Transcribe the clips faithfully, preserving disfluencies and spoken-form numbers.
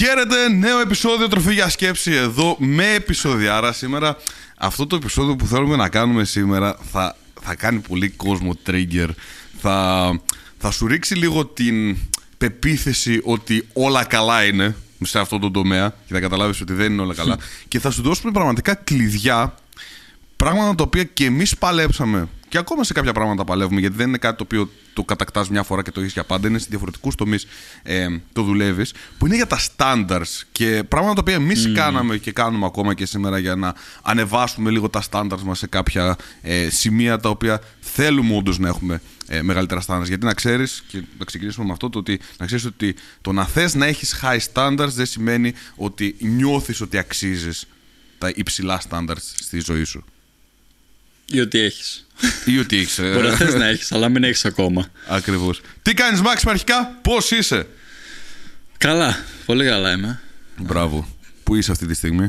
Χαίρετε, νέο επεισόδιο Τροφή για Σκέψη εδώ με επεισοδιάρα σήμερα. Αυτό το επεισόδιο που θέλουμε να κάνουμε σήμερα θα, θα κάνει πολύ κόσμο trigger. Θα, θα σου ρίξει λίγο την πεποίθηση ότι όλα καλά είναι σε αυτό το τομέα και θα καταλάβεις ότι δεν είναι όλα καλά. Και θα σου δώσουμε πραγματικά κλειδιά, πράγματα τα οποία και εμείς παλέψαμε. Και ακόμα σε κάποια πράγματα παλεύουμε, γιατί δεν είναι κάτι το οποίο το κατακτάς μια φορά και το έχεις για πάντα. Είναι σε διαφορετικούς τομείς ε, το δουλεύεις, που είναι για τα standards και πράγματα τα οποία εμείς mm. κάναμε και κάνουμε ακόμα και σήμερα για να ανεβάσουμε λίγο τα standards μας σε κάποια ε, σημεία τα οποία θέλουμε όντως να έχουμε ε, μεγαλύτερα standards. Γιατί να ξέρεις, και να ξεκινήσουμε με αυτό, το ότι, να ξέρεις ότι το να θες να έχεις high standards δεν σημαίνει ότι νιώθεις ότι αξίζεις τα υψηλά standards στη ζωή σου. Ή ότι έχεις. Ή ότι έχεις. Μπορεί να θες να έχεις, αλλά μην έχεις ακόμα. Ακριβώς. Τι κάνεις, Μάξ, αρχικά, πώς είσαι? Καλά, πολύ καλά είμαι. Μπράβο. Πού είσαι αυτή τη στιγμή?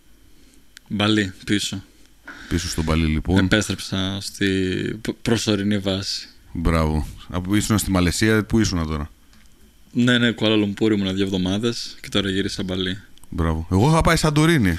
Μπαλί, πίσω. Πίσω στο Μπαλί, λοιπόν. Επέστρεψα στη προσωρινή βάση. Μπράβο. Από ήσουν στη Μαλαισία, πού ήσουν τώρα? Ναι, ναι, Κουάλα Λουμπούρ ήμουν δύο εβδομάδες και τώρα γύρισα Μπαλί. Μπράβο. Εγώ είχα πάει Σαντορίνη.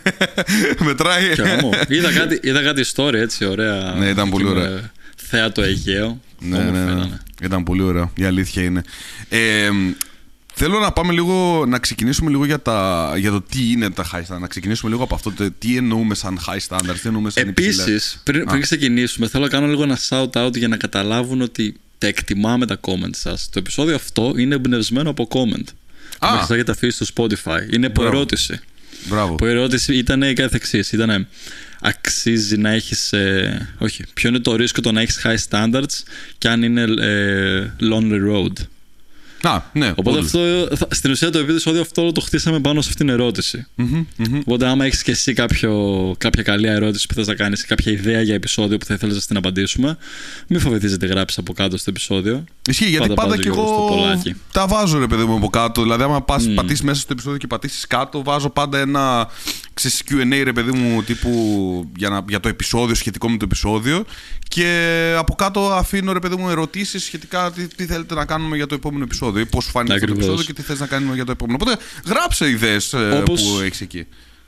Μετράει. είδα, κάτι, είδα κάτι story έτσι, ωραία. Ναι, ήταν πολύ ωραία. Θέατο Αιγαίο. Ναι, ναι, ναι, ναι. Ήταν πολύ ωραία. Η αλήθεια είναι. Ε, θέλω να πάμε λίγο, να ξεκινήσουμε λίγο για, τα, για το τι είναι τα high standards. Να ξεκινήσουμε λίγο από αυτό, το, τι εννοούμε σαν high standards, τι εννοούμε σαν υψηλά. Επίσης, πριν, πριν ξεκινήσουμε, θέλω να κάνω λίγο ένα shout out για να καταλάβουν ότι τα εκτιμάμε τα comments σας. Το επεισόδιο αυτό είναι εμπνευσμένο από comment. Ah. Μέχρι έχετε αφήσει στο Spotify. Είναι από ερώτηση. Μπράβο. Που η ερώτηση ήταν κάθε εξής. Ήταν αξίζει να έχεις. Ε, όχι. Ποιο είναι το ρίσκο το να έχεις high standards και αν είναι ε, lonely road. Α, ναι, οπότε αυτό, θα, στην ουσία το επεισόδιο αυτό το χτίσαμε πάνω σε αυτήν την ερώτηση. Mm-hmm, mm-hmm. Οπότε άμα έχεις και εσύ κάποιο, κάποια καλή ερώτηση που θες να κάνεις, κάποια ιδέα για επεισόδιο που θα ήθελες να την απαντήσουμε, μην φοβηθείς να τη γράψεις από κάτω στο επεισόδιο. Ισχύει, γιατί πάντα, πάντα και εγώ τα βάζω, ρε παιδί μου, από κάτω. Δηλαδή άμα πας, mm. πατήσεις μέσα στο επεισόδιο και πατήσεις κάτω, βάζω πάντα ένα κιου εντ έι, ρε παιδί μου, τύπου για, να, για το επεισόδιο, σχετικό με το επεισόδιο. Και από κάτω αφήνω, ρε παιδί μου, ερωτήσεις σχετικά τι, τι θέλετε να κάνουμε για το επόμενο επεισόδιο, πώς φάνηκε αυτό το επεισόδιο και τι θες να κάνουμε για το επόμενο. Οπότε γράψε ιδέες όπως, που έχεις εκεί.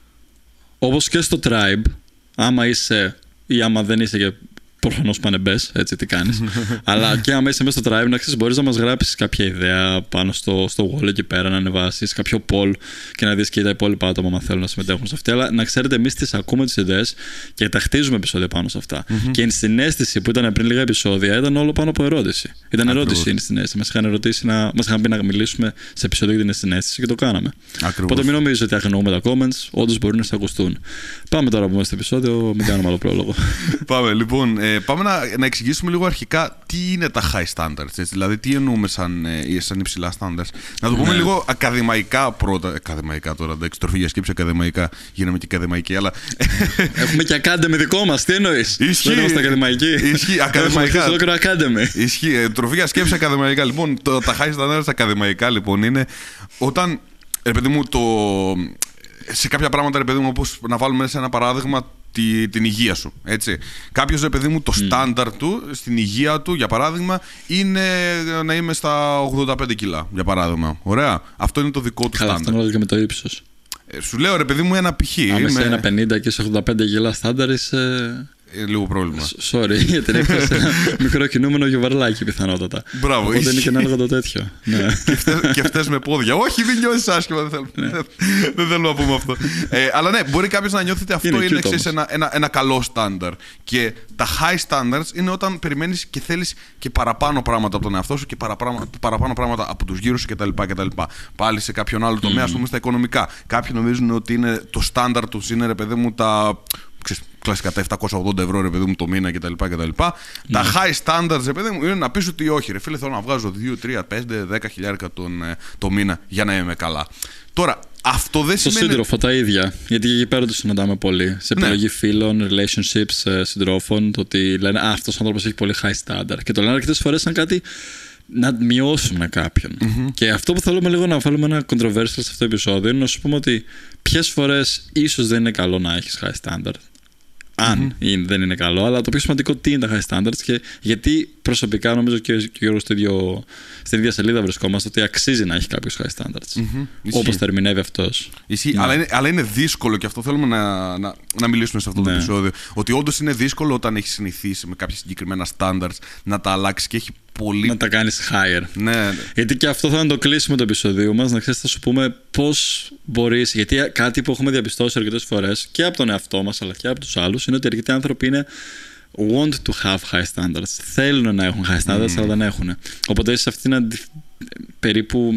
Όπως και στο Tribe, άμα είσαι ή άμα δεν είσαι και προφανώς πάνε μπες, έτσι τι κάνεις. Αλλά και άμα είσαι μέσα στο Tribe, να ξέρεις, μπορείς να μας γράψεις κάποια ιδέα πάνω στο, στο wall εκεί πέρα, να ανεβάσεις κάποιο poll και να δεις και τα υπόλοιπα άτομα αν θέλουν να συμμετέχουν σε αυτή. Αλλά να ξέρετε, εμείς τις ακούμε τις ιδέες και τα χτίζουμε επεισόδια πάνω σε αυτά. Mm-hmm. Και η συναίσθηση που ήταν πριν λίγα επεισόδια ήταν όλο πάνω από ερώτηση. Ήταν Ακριβώς. ερώτηση η συναίσθηση. Μας είχαν ερωτήσει να μας είχαν πει να μιλήσουμε σε επεισόδιο για την συναίσθηση και το κάναμε. Ακριβώς. Οπότε μην νομίζετε ότι αγνοούμε τα comments, όντως μπορούν να σε ακουστούν. Πάμε τώρα που είμαστε στο επεισόδιο, μην κάνουμε άλλο πρόλογο. Πάμε λοιπόν. Ε, πάμε να, να εξηγήσουμε λίγο αρχικά τι είναι τα high standards, έτσι, δηλαδή τι εννοούμε σαν, ε, σαν υψηλά standards. Να το πούμε ναι. λίγο ακαδημαϊκά πρώτα. Ακαδημαϊκά τώρα, εντάξει, Τροφή για Σκέψη ακαδημαϊκά, γίναμε και ακαδημαϊκοί, αλλά. Έχουμε και academy δικό μας, τι εννοείς? Ισχύει. Δεν είμαστε ακαδημαϊκοί. Ισχύει, ακαδημαϊκά. Ισχύει, ε, Τροφή για Σκέψη ακαδημαϊκά. Λοιπόν, το, τα high standards ακαδημαϊκά λοιπόν είναι όταν, ρε παιδί μου, το. Σε κάποια πράγματα, ρε παιδί μου, όπως να βάλουμε σε ένα παράδειγμα τη, την υγεία σου. Έτσι. Κάποιος, ρε παιδί μου, το στάνταρ mm. του στην υγεία του, για παράδειγμα, είναι να είμαι στα ογδόντα πέντε κιλά. Για παράδειγμα. Ωραία. Αυτό είναι το δικό του στάνταρ. Αυτό είναι και με το ύψος. Ε, σου λέω, ρε παιδί μου, ένα π.χ. Αν είμαι σε ένα πενήντα και σε ογδόντα πέντε κιλά στάνταρ είσαι. Ε, λίγο πρόβλημα. Sorry, γιατί είναι ένα μικρό κινούμενο γιουβαρλάκι πιθανότατα. Μπράβο, οπότε είναι και ένα άλλο το τέτοιο. Ναι. Και φταίς με πόδια. Όχι, μην νιώθεις άσχημα. Δεν θέλω, ναι. δεν θέλω να πούμε αυτό. Ε, αλλά ναι, μπορεί κάποιος να νιώθει ότι αυτό είναι, είναι εξής, ένα, ένα, ένα καλό στάνταρ. Και τα high standards είναι όταν περιμένεις και θέλεις και παραπάνω πράγματα από τον εαυτό σου και παραπάνω, παραπάνω πράγματα από τους γύρω σου κτλ. κτλ. Πάλι σε κάποιον άλλο τομέα, mm. ας πούμε στα οικονομικά. Κάποιοι νομίζουν ότι είναι, το στάνταρ τους είναι, ρε παιδί μου, τα. Κλασικά τα επτακόσια ογδόντα ευρώ, ρε παιδί μου, το μήνα κτλ. κτλ. Mm. Τα high standards, ρε παιδί μου, είναι να πεις ότι όχι, ρε φίλε, θέλω να βγάζω δύο, τρία, πέντε, δέκα χιλιάρικα τον, το μήνα για να είμαι καλά. Τώρα, αυτό δεν στο σημαίνει. Στο σύντροφο τα ίδια. Γιατί εκεί πέρα το συναντάμε πολύ. Σε επιλογή ναι. φίλων, relationships, συντρόφων, το ότι λένε Α, αυτός ο άνθρωπος έχει πολύ high standard. Και το λένε αρκετές φορές σαν κάτι να μειώσουμε κάποιον. Mm-hmm. Και αυτό που θέλουμε λίγο να βάλουμε ένα controversial σε αυτό το επεισόδιο είναι να σου πούμε ότι ποιες φορές ίσως δεν είναι καλό να έχεις high standard. αν Mm-hmm. είναι, δεν είναι καλό, αλλά το πιο σημαντικό τι είναι τα high standards και γιατί προσωπικά νομίζω και ο Γιώργος στο ίδιο, στην ίδια σελίδα βρισκόμαστε ότι αξίζει να έχει κάποιος high standards. Mm-hmm. Όπως τα ερμηνεύει αυτός. Ισχύει, Ναι. αλλά, είναι, αλλά είναι δύσκολο και αυτό θέλουμε να, να, να μιλήσουμε σε αυτό το Ναι. επεισόδιο. Ότι όντως είναι δύσκολο όταν έχει συνηθίσει με κάποια συγκεκριμένα standards να τα αλλάξει και έχει πολύ. Να τα κάνεις higher. Ναι, Γιατί και αυτό θα είναι το κλείσιμο του επεισοδίου μας. Να ξέρεις, θα σου πούμε πώς μπορείς. Γιατί κάτι που έχουμε διαπιστώσει αρκετές φορές και από τον εαυτό μας αλλά και από τους άλλους είναι ότι αρκετοί άνθρωποι είναι want to have high standards. Θέλουν να έχουν high standards, mm. αλλά δεν έχουν. Οπότε είσαι σε αυτήν την αντι... περίπου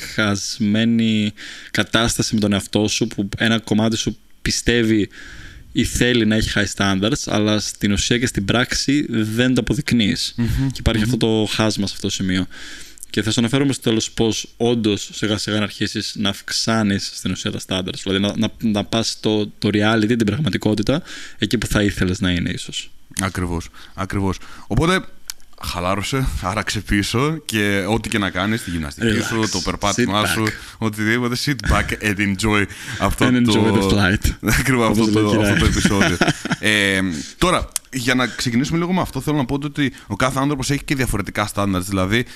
διχασμένη κατάσταση με τον εαυτό σου που ένα κομμάτι σου πιστεύει ή θέλει να έχει high standards, αλλά στην ουσία και στην πράξη δεν το αποδεικνύεις. Mm-hmm. Και υπάρχει mm-hmm. αυτό το χάσμα σε αυτό το σημείο. Και θα σου αναφέρουμε στο τέλος πώς όντως σιγά σιγά να αρχίσεις να αυξάνεις στην ουσία τα standards. Δηλαδή να, να, να πας το, το reality, την πραγματικότητα, εκεί που θα ήθελες να είναι ίσως. Ακριβώς, ακριβώς. Οπότε χαλάρωσε, άραξε πίσω και ό,τι και να κάνεις, τη γυμναστική Relax. σου, το περπάτημά σου, οτιδήποτε, sit back and enjoy αυτό and το... enjoy the flight. Ακριβώς αυτό, το, αυτό το επεισόδιο. ε, τώρα, για να ξεκινήσουμε λίγο με αυτό, θέλω να πω ότι ο κάθε άνθρωπος έχει και διαφορετικά standards. Δηλαδή,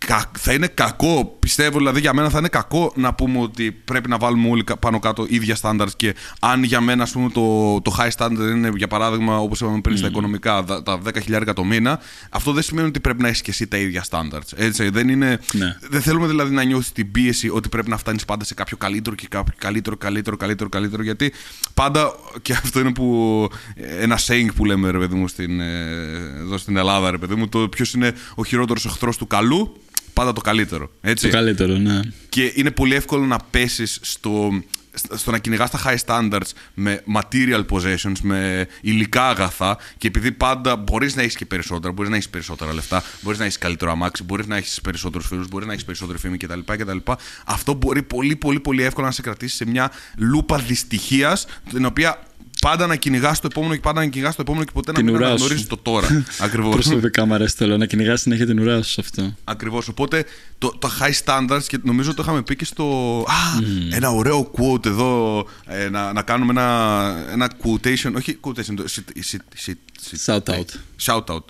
θα είναι κακό, πιστεύω, δηλαδή για μένα θα είναι κακό να πούμε ότι πρέπει να βάλουμε όλοι πάνω κάτω ίδια standards και αν για μένα ας πούμε, το, το high standard είναι για παράδειγμα όπως είπαμε πριν mm. στα οικονομικά τα δέκα χιλιάδες το μήνα, αυτό δεν σημαίνει ότι πρέπει να έχεις και εσύ τα ίδια standards. Έτσι, δεν, είναι, ναι. δεν θέλουμε δηλαδή να νιώσεις την πίεση ότι πρέπει να φτάνεις πάντα σε κάποιο καλύτερο και κάποιο καλύτερο, καλύτερο, καλύτερο, καλύτερο, γιατί πάντα, και αυτό είναι που, ένα saying που λέμε ρε παιδί μου στην, εδώ στην Ελλάδα, ρε παιδί μου, το ποιος είναι ο χειρότερος εχθρός του καλού. Πάντα το καλύτερο. Έτσι. Το καλύτερο, ναι. Και είναι πολύ εύκολο να πέσεις στο, στο να κυνηγάς τα high standards με material possessions, με υλικά αγαθά. Και επειδή πάντα μπορείς να έχεις και περισσότερα, μπορείς να έχεις περισσότερα λεφτά, μπορείς να έχεις καλύτερο αμάξι, μπορείς να έχεις περισσότερους φίλους, μπορείς να έχεις περισσότερη φήμη κτλ. κτλ. Αυτό μπορεί πολύ, πολύ, πολύ εύκολα να σε κρατήσει σε μια λούπα δυστυχίας, την οποία. Πάντα να κυνηγάς το επόμενο και πάντα να κυνηγάς το επόμενο και ποτέ την να μην αναγνωρίζεις το τώρα. Ακριβώς. Προσωπικά μου αρέσει το λέω, να κυνηγάς συνέχεια την ουρά σου σε αυτό. Ακριβώς. Οπότε το, το high standards, και νομίζω το είχαμε πει και στο. Α, mm. ένα ωραίο quote εδώ. Ε, να, να κάνουμε ένα, ένα quotation. Όχι quotation. Το, sit, sit, sit, sit, shout out. Shout out.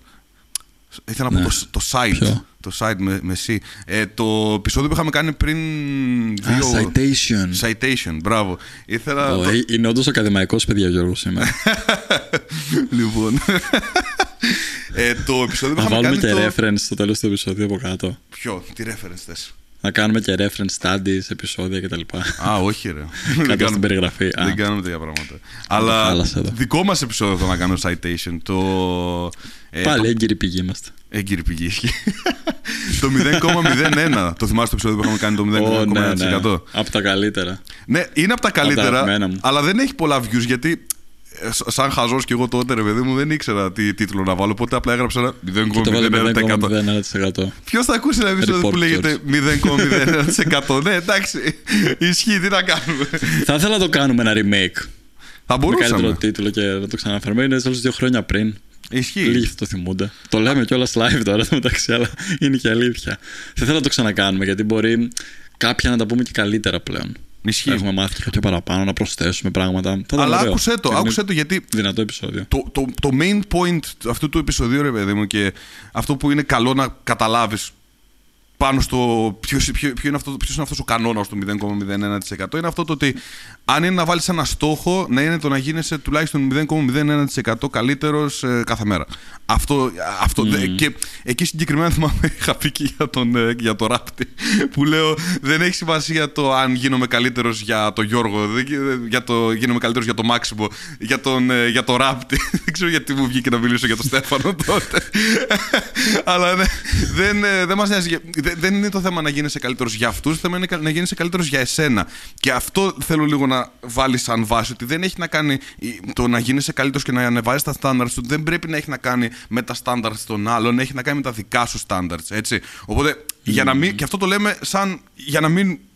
Ήθελα να ναι. πω το, το site. Ποιο? Το site με, με C. Ε, το επεισόδιο που είχαμε κάνει πριν. Δύο... Ah, citation. Citation, μπράβο. Ήθελα. Oh, το... Είναι όντως ακαδημαϊκός, παιδιά, Γιώργο, σήμερα. Λοιπόν. ε, το επεισόδιο που είχαμε κάνει. Να βάλουμε και το... reference στο τέλος του επεισόδου από κάτω. Ποιο, τι reference θες? Να κάνουμε και reference studies, επεισόδια κτλ. Α, όχι ρε. Κάτω στην περιγραφή. Δεν κάνουμε τέτοια πράγματα. Αλλά δικό μας επεισόδιο θα να κάνουμε citation. Το... Πάλι έγκυρη πηγή είμαστε. Έγκυρη πηγή. Το μηδέν κόμμα μηδέν ένα. Το θυμάσαι το επεισόδιο που είχαμε κάνει το μηδέν κόμμα ένα τοις εκατό. Oh, ναι, ναι. Από τα καλύτερα. Ναι, είναι από τα καλύτερα. Αλλά δεν έχει πολλά views γιατί. Σαν χαζός και εγώ τότε, ρε παιδί μου, δεν ήξερα τι τίτλο να βάλω. Οπότε απλά έγραψα ένα μηδέν κόμμα μηδέν ένα τοις εκατό. Ποιος θα ακούσει ένα επεισόδιο που λέγεται μηδέν κόμμα μηδέν ένα τοις εκατό? Ναι, εντάξει, ισχύει, τι να κάνουμε. Θα ήθελα να το κάνουμε ένα remake. Θα μπορούσαμε. Με καλύτερο τίτλο και να το ξαναφέρουμε. Είναι όλους δύο χρόνια πριν. Ισχύει. Λίγοι αυτό θυμούνται. Το λέμε κιόλας live τώρα μεταξύ, αλλά είναι και αλήθεια. Θα ήθελα να το ξανακάνουμε γιατί μπορεί κάποια να τα πούμε και καλύτερα πλέον. Ισχύει. Έχουμε μάθει και πιο παραπάνω, να προσθέσουμε πράγματα. Αλλά άκουσέ το, άκουσέ το γιατί. Δυνατό επεισόδιο. Το, το, το main point αυτού του επεισοδίου, ρε παιδί μου, και αυτό που είναι καλό να καταλάβεις πάνω στο ποιος, ποιο, ποιο είναι, αυτό, ποιος είναι αυτός ο κανόνας του μηδέν κόμμα μηδέν ένα τοις εκατό, είναι αυτό το ότι αν είναι να βάλεις ένα στόχο, να είναι το να γίνεσαι τουλάχιστον μηδέν κόμμα μηδέν ένα τοις εκατό καλύτερος ε, κάθε μέρα. Αυτό, αυτό mm. δε, και εκεί συγκεκριμένα θυμάμαι είχα πει και για τον, ε, για το ράπτη που λέω δεν έχει σημασία το αν γίνομαι καλύτερος για τον Γιώργο, δεν, για το, γίνομαι καλύτερος για τον Μάξιμο, για τον, ε, για το ράπτη. Δεν ξέρω γιατί μου βγήκε να μιλήσω για τον Στέφανο τότε. Αλλά ναι, δεν, ε, δεν μας νοιάζει. Δεν είναι το θέμα να γίνεσαι καλύτερος για αυτούς, το θέμα είναι να γίνεσαι καλύτερος για εσένα. Και αυτό θέλω λίγο να βάλεις σαν βάση, ότι δεν έχει να κάνει το να γίνεσαι καλύτερος και να ανεβάζεις τα standards του, δεν πρέπει να έχει να κάνει με τα standards των άλλων, έχει να κάνει με τα δικά σου standards, έτσι. Οπότε, mm. για να μην, και αυτό το λέμε σαν για να μην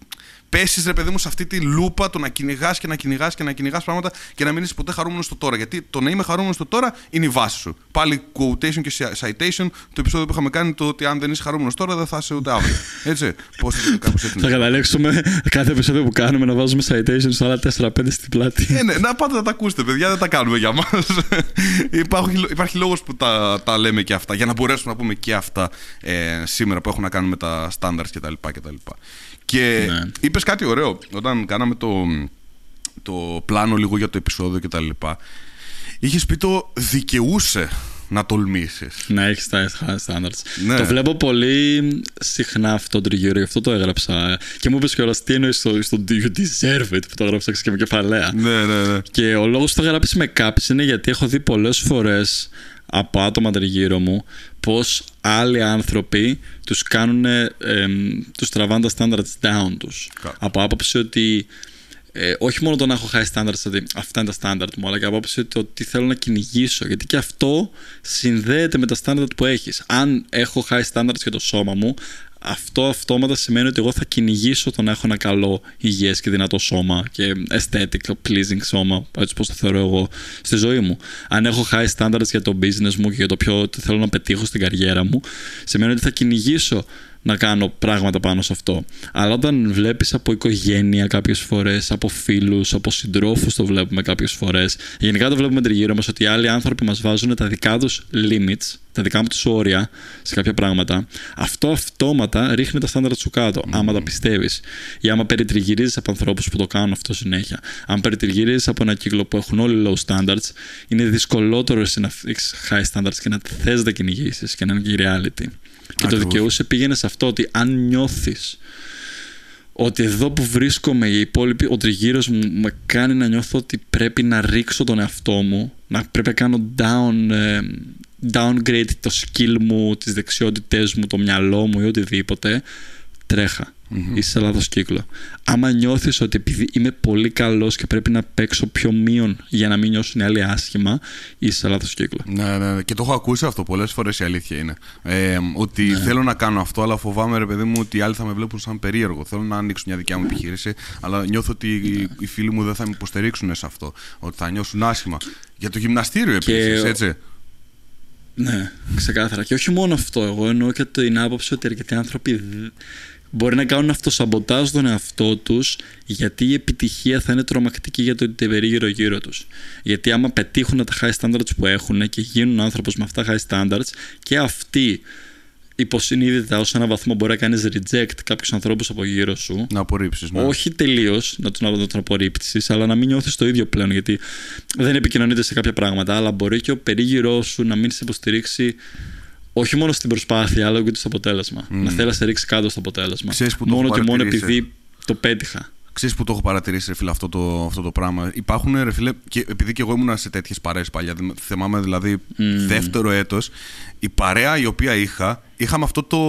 πέσεις, ρε παιδί μου, σε αυτή τη λούπα, το να κυνηγάς και να κυνηγάς και να κυνηγάς πράγματα και να μην είσαι ποτέ χαρούμενος στο τώρα. Γιατί το να είμαι χαρούμενος στο τώρα είναι η βάση σου. Πάλι quotation και citation, το επεισόδιο που είχαμε κάνει, το ότι αν δεν είσαι χαρούμενος τώρα δεν θα είσαι ούτε αύριο. Έτσι. Πώς θα, κάπως έτσι. Θα καταλήξουμε κάθε επεισόδιο που κάνουμε να βάζουμε citation στα άλλα τέσσερα πέντε στην πλάτη. Ε, ναι, να πάτε να τα ακούσετε, παιδιά, δεν τα κάνουμε για μας. υπάρχει, υπάρχει λόγος που τα, τα λέμε και αυτά, για να μπορέσουμε να πούμε και αυτά ε, σήμερα που έχουν να κάνουν με τα standards κτλ. Και ναι. Είπες κάτι ωραίο όταν κάναμε το, το πλάνο λίγο για το επεισόδιο και τα λοιπά. Είχες πει το δικαιούσε να τολμήσεις. Να έχεις τα standards. Ναι. Το βλέπω πολύ συχνά αυτό τριγύρω, γι' αυτό το έγραψα. Και μου είπες κιόλας τι εννοείς στο, στο You deserve it που το έγραψα και με κεφαλαία. Ναι, ναι, ναι. Και ο λόγος που το γράψει με κάποιες είναι γιατί έχω δει πολλές φορές από άτομα τριγύρω μου πως άλλοι άνθρωποι τους κάνουν, ε, ε, τους τραβάνε τα standards down τους. Κα. Από άποψη ότι ε, όχι μόνο το να έχω high standards, ότι αυτά είναι τα standard μου, αλλά και από άποψη ότι, ότι θέλω να κυνηγήσω. Γιατί και αυτό συνδέεται με τα standard που έχεις. Αν έχω high standards για το σώμα μου, αυτό αυτόματα σημαίνει ότι εγώ θα κυνηγήσω το να έχω ένα καλό υγιές και δυνατό σώμα και aesthetic, pleasing σώμα, έτσι πως το θεωρώ εγώ στη ζωή μου. Αν έχω high standards για το business μου και για το ποιο θέλω να πετύχω στην καριέρα μου, σημαίνει ότι θα κυνηγήσω να κάνω πράγματα πάνω σε αυτό. Αλλά όταν βλέπεις από οικογένεια κάποιες φορές, από φίλους, από συντρόφους το βλέπουμε κάποιες φορές, γενικά το βλέπουμε τριγύρω μας ότι άλλοι άνθρωποι μας βάζουν τα δικά τους limits, τα δικά μου τους όρια σε κάποια πράγματα, αυτό αυτόματα ρίχνει τα στάνταρ σου κάτω, mm. άμα τα πιστεύεις. Ή άμα περιτριγυρίζεις από ανθρώπους που το κάνουν αυτό συνέχεια. Αν περιτριγυρίζεις από ένα κύκλο που έχουν όλοι low standards, είναι δυσκολότερο εσύ να έχεις high standards και να θες να τα κυνηγήσεις και να είναι και reality. Και ακριβώς. Το δικαιούσε πήγαινε σε αυτό ότι αν νιώθεις ότι εδώ που βρίσκομαι οι υπόλοιποι, ο τριγύρος μου με κάνει να νιώθω ότι πρέπει να ρίξω τον εαυτό μου, να πρέπει να κάνω down, downgrade το skill μου, τις δεξιότητες μου, το μυαλό μου ή οτιδήποτε, τρέχα. Mm-hmm. Είσαι σε λάθος κύκλο. Άμα νιώθεις ότι επειδή είμαι πολύ καλός και πρέπει να παίξω πιο μείον για να μην νιώσουν οι άλλοι άσχημα, είσαι σε λάθος κύκλο. Ναι, ναι, και το έχω ακούσει αυτό πολλές φορές, η αλήθεια είναι. Ε, ότι ναι. θέλω να κάνω αυτό, αλλά φοβάμαι, ρε παιδί μου, ότι οι άλλοι θα με βλέπουν σαν περίεργο. Θέλω να ανοίξω μια δικιά μου επιχείρηση, αλλά νιώθω ότι ναι. οι φίλοι μου δεν θα με υποστηρίξουν σε αυτό. Ότι θα νιώσουν άσχημα. Για το γυμναστήριο επίσης, και... έτσι. Ναι, ξεκάθαρα. Και όχι μόνο αυτό. Εγώ εννοώ και την άποψη ότι αρκετοί άνθρωποι μπορεί να κάνουν αυτοσαμποτάζ τον εαυτό τους, γιατί η επιτυχία θα είναι τρομακτική για το περίγυρο γύρω τους. Γιατί άμα πετύχουν τα high standards που έχουν και γίνουν άνθρωπος με αυτά high standards, και αυτοί υποσυνείδητα ως έναν βαθμό μπορεί να κάνεις reject κάποιους ανθρώπους από γύρω σου. Να απορρίψεις, ναι. Όχι τελείως να τον, να τον απορρίψεις, αλλά να μην νιώθεις το ίδιο πλέον, γιατί δεν επικοινωνείτε σε κάποια πράγματα, αλλά μπορεί και ο περίγυρός σου να μην σε υποστηρίξει. Όχι μόνο στην προσπάθεια, αλλά και στο αποτέλεσμα. Mm. Να θέλει να σε ρίξει κάτω στο αποτέλεσμα. Μόνο και μόνο επειδή το πέτυχα. Ξέρεις που το έχω παρατηρήσει, ρε φίλε, αυτό το, αυτό το πράγμα. Υπάρχουν, ρε φίλε, και επειδή και εγώ ήμουν σε τέτοιες παρέες παλιά, θυμάμαι δηλαδή mm. δεύτερο έτος, η παρέα η οποία είχα, είχαμε αυτό το.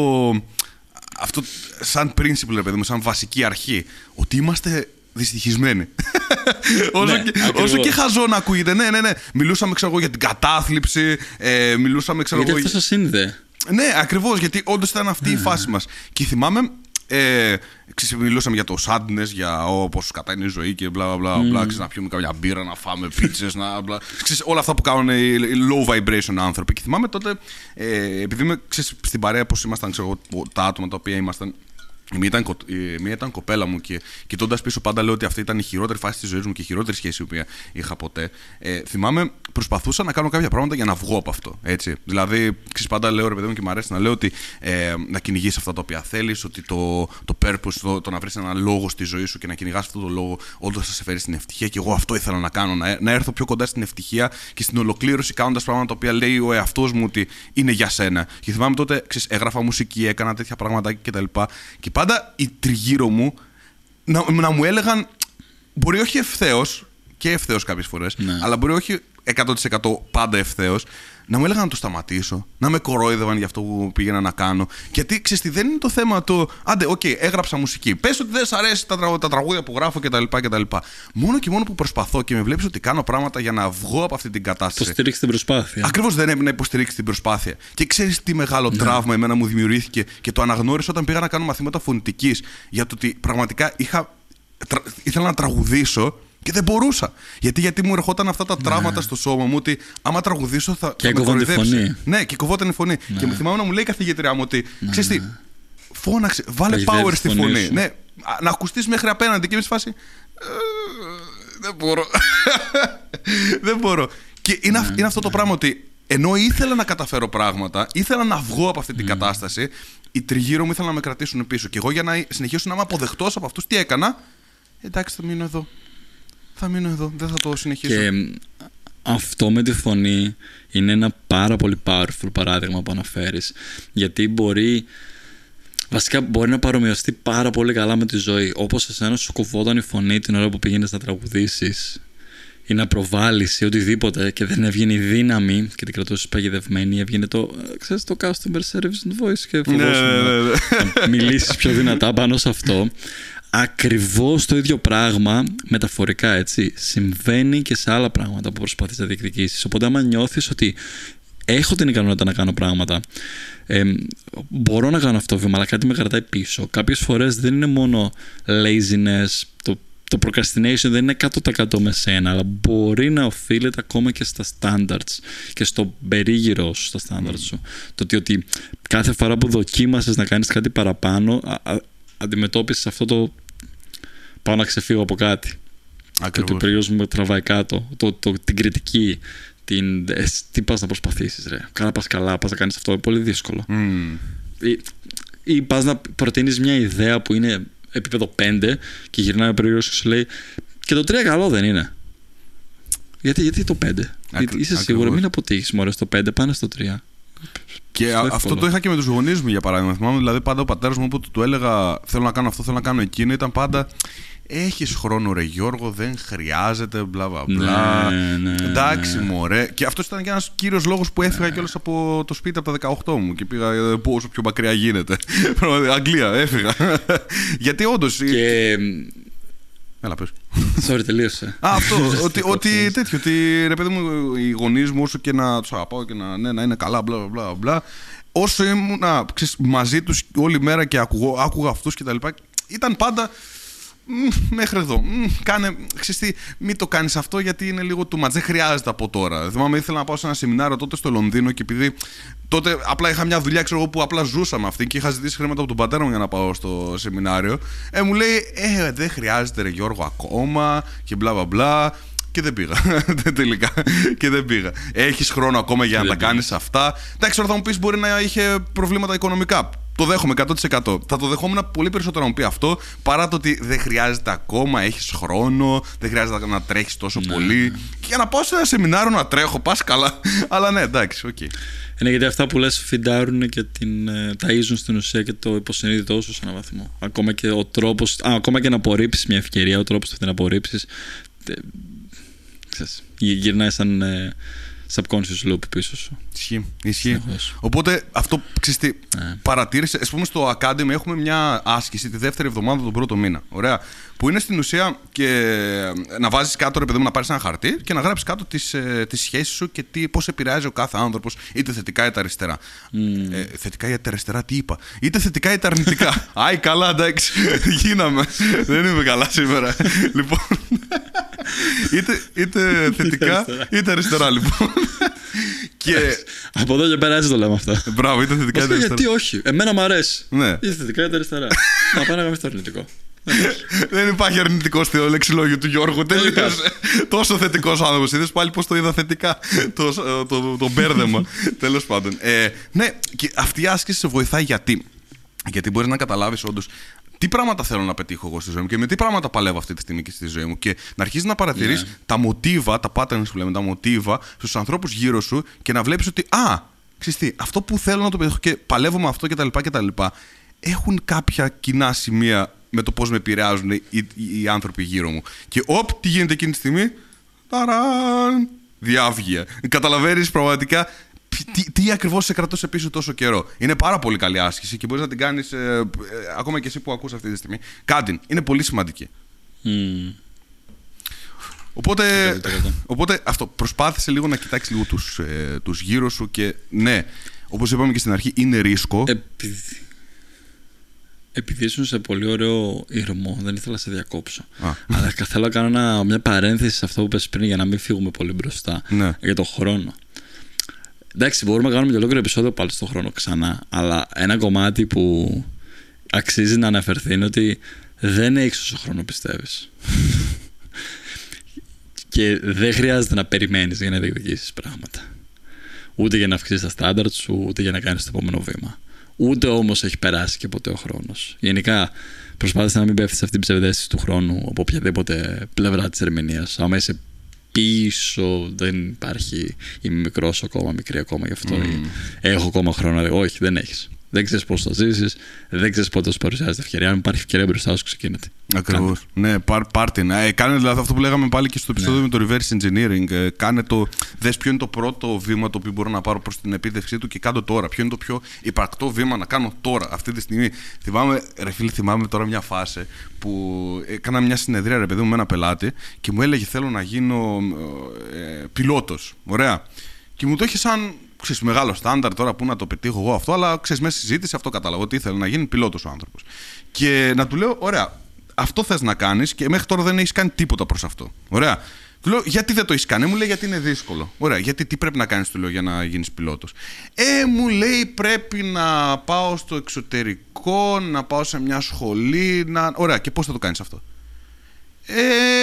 Αυτό σαν principle, ρε παιδί μου, σαν βασική αρχή, ότι είμαστε δυστυχισμένοι. όσο, ναι, και, όσο και χαζό να ακούγεται. Ναι, ναι, ναι. Μιλούσαμε, ξέρω εγώ, για την κατάθλιψη. Ε, μιλούσαμε, ξέρω γιατί εγώ. Αυτό σας σύνδε. Ναι, ακριβώς. Γιατί όντως ήταν αυτή η φάση μας. Και θυμάμαι. Ε, ξέρεις, μιλούσαμε για το sadness, για όπως κατά είναι η ζωή και μπλα μπλα μπλα. Mm. Να πιούμε κάποια μπύρα, να φάμε πίτσες, να μπλα. Ξέρεις, όλα αυτά που κάνουν οι low vibration άνθρωποι. Και θυμάμαι τότε, ε, επειδή είμαι, ξέρεις, στην παρέα πώς ήμασταν, ξέρω, τα άτομα τα οποία ήμασταν. Μία ήταν, μία ήταν κοπέλα μου και κοιτώντας πίσω πάντα λέω ότι αυτή ήταν η χειρότερη φάση της ζωής μου και η χειρότερη σχέση που είχα ποτέ. Ε, θυμάμαι, προσπαθούσα να κάνω κάποια πράγματα για να βγω από αυτό. Έτσι. Δηλαδή, ξέρεις, πάντα λέω, ρε παιδί μου, και μου αρέσει να λέω ότι ε, να κυνηγείς αυτά τα οποία θέλεις, ότι το, το purpose, το, το να βρεις έναν λόγο στη ζωή σου και να κυνηγάς αυτό το λόγο, όντως θα σε φέρει στην ευτυχία. Και εγώ αυτό ήθελα να κάνω, να, να έρθω πιο κοντά στην ευτυχία και στην ολοκλήρωση, κάνοντας πράγματα τα οποία λέει ο εαυτός μου ότι είναι για σένα. Και θυμάμαι τότε, ξέρεις, έγραφα μουσική, έκανα τέτοια πραγματάκια κτλ. Και πάντα οι τριγύρω μου να, να μου έλεγαν, μπορεί όχι ευθέως, και ευθέως κάποιες φορές, ναι. αλλά μπορεί όχι εκατό τοις εκατό πάντα ευθέως, να μου έλεγαν να το σταματήσω, να με κορόιδευαν για αυτό που πήγαινα να κάνω. Γιατί ξέρεις τι, δεν είναι το θέμα το. Άντε, οκ, okay, έγραψα μουσική. Πες ότι δεν σ' αρέσει τα, τραγου... τα τραγούδια που γράφω κτλ. κτλ. Μόνο και μόνο που προσπαθώ και με βλέπεις ότι κάνω πράγματα για να βγω από αυτή την κατάσταση. Υποστηρίξει την προσπάθεια. Ακριβώς, δεν έπρεπε να υποστηρίξει την προσπάθεια. Και ξέρεις τι μεγάλο ναι. τραύμα εμένα μου δημιουργήθηκε και το αναγνώρισα όταν πήγα να κάνω μαθήματα φωνητικής. Για το ότι πραγματικά είχα... τρα... ήθελα να τραγουδήσω. Και δεν μπορούσα. Γιατί, γιατί μου ερχόταν αυτά τα τραύματα ναι. στο σώμα μου ότι άμα τραγουδήσω θα, και θα με κοροϊδέψει. Φωνή. Ναι, και κοβόταν η φωνή. Ναι. Και με θυμάμαι να μου λέει η καθηγήτριά μου ότι ναι. ξέρεις τι, φώναξε, βάλε Παγιδεύει power στη φωνή. φωνή Ναι, να ακουστείς μέχρι απέναντι και είμαι στη φάση. Ε, δεν μπορώ. δεν μπορώ. Και είναι, ναι, είναι αυτό ναι. το πράγμα ότι ενώ ήθελα να καταφέρω πράγματα, ήθελα να βγω από αυτή την mm. κατάσταση, οι τριγύρω μου ήθελαν να με κρατήσουν πίσω. Και εγώ για να συνεχίσω να είμαι αποδεκτός από αυτούς, τι έκανα. Εντάξει, θα μείνω εδώ. Θα μείνω εδώ, δεν θα το συνεχίσω. Και αυτό με τη φωνή είναι ένα πάρα πολύ powerful παράδειγμα που αναφέρεις. Γιατί μπορεί, βασικά μπορεί να παρομοιωστεί πάρα πολύ καλά με τη ζωή. Όπως εσένα σου κοβόταν η φωνή την ώρα που πήγαινες να τραγουδήσεις ή να προβάλλεις ή οτιδήποτε και δεν έβγαινε η δύναμη και την κρατούσες παγιδευμένη, έβγαινε το, ξέρεις, το customer service voice και φοβόσουν ναι, ναι, ναι. να μιλήσεις πιο δυνατά πάνω σε αυτό. Ακριβώς το ίδιο πράγμα, μεταφορικά έτσι, συμβαίνει και σε άλλα πράγματα που προσπαθείς να διεκδικήσεις. Οπότε άμα νιώθεις ότι έχω την ικανότητα να κάνω πράγματα, ε, μπορώ να κάνω αυτό βήμα, αλλά κάτι με κρατάει πίσω. Κάποιες φορές δεν είναι μόνο laziness, το, το procrastination δεν είναι εκατό τοις εκατό με σένα, αλλά μπορεί να οφείλεται ακόμα και στα standards και στο περίγυρο σου, στα standards mm. σου. Το ότι, ότι κάθε φορά που δοκίμασες να κάνεις κάτι παραπάνω, α, α, αντιμετώπισες αυτό το πάω να ξεφύγω από κάτι. Ακριβώς. Και το περίοδος μου τραβάει κάτω. Το, το, την κριτική. Την, ε, τι πας να προσπαθήσεις, ρε. Καλά, πας καλά, πας να κάνεις αυτό. Είναι πολύ δύσκολο. Mm. Ή, ή πας να προτείνεις μια ιδέα που είναι επίπεδο πέντε και γυρνάει ο περίοδος και σου λέει και το τρία καλό δεν είναι. Γιατί, γιατί το πέντε. Ακρι, Είσαι σίγουρο, μην αποτύχεις μωρέ στο πέντε, πάνε στο τρία. Και α, αυτό το είχα και με τους γονείς μου για παράδειγμα. Θυμάμαι δηλαδή πάντα ο πατέρας μου που του, του έλεγα θέλω να κάνω αυτό, θέλω να κάνω εκείνο, ήταν πάντα έχεις χρόνο ρε Γιώργο, δεν χρειάζεται μπλα μπλα μπλα. Ναι, ναι, εντάξει ναι. μωρέ. Και αυτός ήταν και ένας κύριος λόγος που έφυγα ναι. κιόλας από το σπίτι από τα δεκαοκτώ μου και πήγα πόσο πιο μακριά γίνεται. Αγγλία, έφυγα. Γιατί όντως. Και... Έλα, πες. Sorry, τελείωσε. Α, αυτό. ότι, ότι τέτοιο. Ότι ρε παιδί μου, οι γονείς μου, όσο και να τους αγαπάω και να, ναι, να είναι καλά, μπλα μπλα μπλα. Όσο ήμουν μαζί τους όλη μέρα και άκουγα, άκουγα αυτούς κτλ. Ήταν πάντα. Μ, μέχρι εδώ. Μ, κάνε, ξέρεις τι, μην το κάνεις αυτό γιατί είναι λίγο too much. Δεν χρειάζεται από τώρα. Θυμάμαι, ήθελα να πάω σε ένα σεμινάριο τότε στο Λονδίνο και επειδή τότε απλά είχα μια δουλειά, ξέρω εγώ, που απλά ζούσα με αυτή και είχα ζητήσει χρήματα από τον πατέρα μου για να πάω στο σεμινάριο. Ε, μου λέει, Ε, δεν χρειάζεται, ρε Γιώργο, ακόμα και μπλα μπλα μπλα. Και δεν πήγα. Τελικά. Και δεν πήγα. Έχεις χρόνο ακόμα για να τα κάνεις αυτά. Εντάξει, τώρα θα μου πεις μπορεί να είχε προβλήματα οικονομικά. Το δέχομαι εκατό τοις εκατό. Θα το δεχόμουν πολύ περισσότερο να μου πει αυτό παρά το ότι δεν χρειάζεται ακόμα, έχεις χρόνο, δεν χρειάζεται να τρέχεις τόσο ναι. πολύ. Και για να πάω σε ένα σεμινάριο να τρέχω, πας καλά. Αλλά ναι, εντάξει, οκ. Okay. Είναι γιατί αυτά που λες φιντάρουν και την, ταΐζουν στην ουσία και το υποσυνείδητό σου σε έναν βαθμό. Ακόμα και ο τρόπος, α, ακόμα και να απορρίψεις μια ευκαιρία, ο τρόπος που την απορρίψεις. Ξέρεις, γυρνάει σαν ε, subconscious loop πίσω σου. Ισχύει, ισχύει. Οπότε αυτό ξέρεις τι, ναι. παρατήρησε. Ας πούμε στο Academy έχουμε μια άσκηση τη δεύτερη εβδομάδα τον πρώτο μήνα. Ωραία. Που είναι στην ουσία και να βάζεις κάτω, ρε παιδί μου, να πάρεις ένα χαρτί και να γράψεις κάτω τις, ε, τις σχέσεις σου και τι, πώς επηρεάζει ο κάθε άνθρωπος, είτε θετικά είτε αριστερά. Mm. Ε, θετικά είτε αριστερά, τι είπα. Είτε θετικά είτε αρνητικά. Άι, καλά, εντάξει. Γίναμε. Δεν είμαι καλά σήμερα. Λοιπόν. είτε, είτε θετικά είτε αριστερά, λοιπόν. Και... από εδώ και πέρα το λέμε αυτά. Μπράβο, είτε θετικά είτε αριστερά. Γιατί όχι. Εμένα μου αρέσει. Ναι. Είτε θετικά είτε αριστερά. Να πάει να κάνεις το αρνητικό. Δεν υπάρχει αρνητικό στο λεξιλόγιο του Γιώργου. Τελείωσε. Τόσο θετικός άνθρωπος. Είδες πάλι πώς το είδα θετικά. Το, το, το, το μπέρδεμα. Τέλος πάντων. Ε, ναι, και αυτή η άσκηση σε βοηθάει γιατί. Γιατί μπορείς να καταλάβεις όντως τι πράγματα θέλω να πετύχω εγώ στη ζωή μου και με τι πράγματα παλεύω αυτή τη στιγμή και στη ζωή μου. Και να αρχίσεις να παρατηρείς yeah. τα μοτίβα, τα patterns που λέμε, τα μοτίβα στους ανθρώπους γύρω σου και να βλέπεις ότι α, ξέρεις τι, αυτό που θέλω να το πετύχω και παλεύω με αυτό κτλ. κτλ. Έχουν κάποια κοινά σημεία με το πώς με επηρεάζουν οι, οι, οι άνθρωποι γύρω μου. Και όπ, τι γίνεται εκείνη τη στιγμή. Ταραν! διάβγεια. Καταλαβαίνεις πραγματικά τι, τι ακριβώς σε κρατούσε πίσω τόσο καιρό. Είναι πάρα πολύ καλή άσκηση και μπορείς να την κάνεις, ε, ε, ακόμα και εσύ που ακούς αυτή τη στιγμή. Κάντε, είναι πολύ σημαντική. Mm. Οπότε, οπότε αυτό, προσπάθησε λίγο να κοιτάξεις λίγο τους, ε, τους γύρω σου και ναι, όπως είπαμε και στην αρχή, είναι ρίσκο. Επειδή, επειδή ήσουν σε πολύ ωραίο ήρμο, δεν ήθελα να σε διακόψω. Α. Αλλά θέλω να κάνω ένα, μια παρένθεση σε αυτό που πες πριν για να μην φύγουμε πολύ μπροστά. Ναι. Για τον χρόνο. Εντάξει, μπορούμε να κάνουμε και ολόκληρο επεισόδιο πάλι στον χρόνο ξανά. Αλλά ένα κομμάτι που αξίζει να αναφερθεί είναι ότι δεν έχεις όσο χρόνο πιστεύεις. Και δεν χρειάζεται να περιμένεις για να διεκδικήσεις πράγματα. Ούτε για να αυξήσεις τα στάνταρτ σου, ούτε για να κάνεις το επόμενο βήμα. Ούτε όμως έχει περάσει και ποτέ ο χρόνος. Γενικά, προσπάθησε να μην πέφτεις σε αυτή την ψευδαίσθηση του χρόνου από οποιαδήποτε πλευρά της ερμηνείας. Άμα είσαι πίσω, δεν υπάρχει. Είμαι μικρός ακόμα, μικρή ακόμα γι' αυτό. Mm. Έχω ακόμα χρόνο. Όχι, δεν έχεις. Δεν ξέρεις πώς θα ζήσεις, δεν ξέρεις πότε θα σου παρουσιάζεται ευκαιρία. Αν υπάρχει ευκαιρία μπροστά σου, ξεκίνητε. Ακριβώς. Ναι, πάρ, πάρ την. Ε, κάνε δηλαδή αυτό που λέγαμε πάλι και στο επεισόδιο ναι. με το reverse engineering. Ε, κάνε το. Δες ποιο είναι το πρώτο βήμα το οποίο μπορώ να πάρω προς την επίτευξή του και κάνω τώρα. Ποιο είναι το πιο υπαρκτό βήμα να κάνω τώρα, αυτή τη στιγμή. Θυμάμαι, ρε φίλε, θυμάμαι τώρα μια φάση που έκανα μια συνεδρία, ρε παιδί μου, με ένα πελάτη και μου έλεγε θέλω να γίνω ε, πιλότος. Ωραία. Και μου το είχε σαν. Ξέρεις, μεγάλο στάνταρ τώρα που να το πετύχω εγώ αυτό, αλλά ξέρεις, μέσα στη συζήτηση αυτό κατάλαβα ότι ήθελε να γίνει πιλότος ο άνθρωπος. Και να του λέω, ωραία, αυτό θες να κάνεις και μέχρι τώρα δεν έχεις κάνει τίποτα προς αυτό. Ωραία. Του λέω, γιατί δεν το έχεις κάνει, μου λέει, γιατί είναι δύσκολο. Ωραία, γιατί τι πρέπει να κάνεις, του λέω, για να γίνεις πιλότος. Ε, μου λέει, πρέπει να πάω στο εξωτερικό, να πάω σε μια σχολή. Να... Ωραία, και πώς θα το κάνεις αυτό. Ε,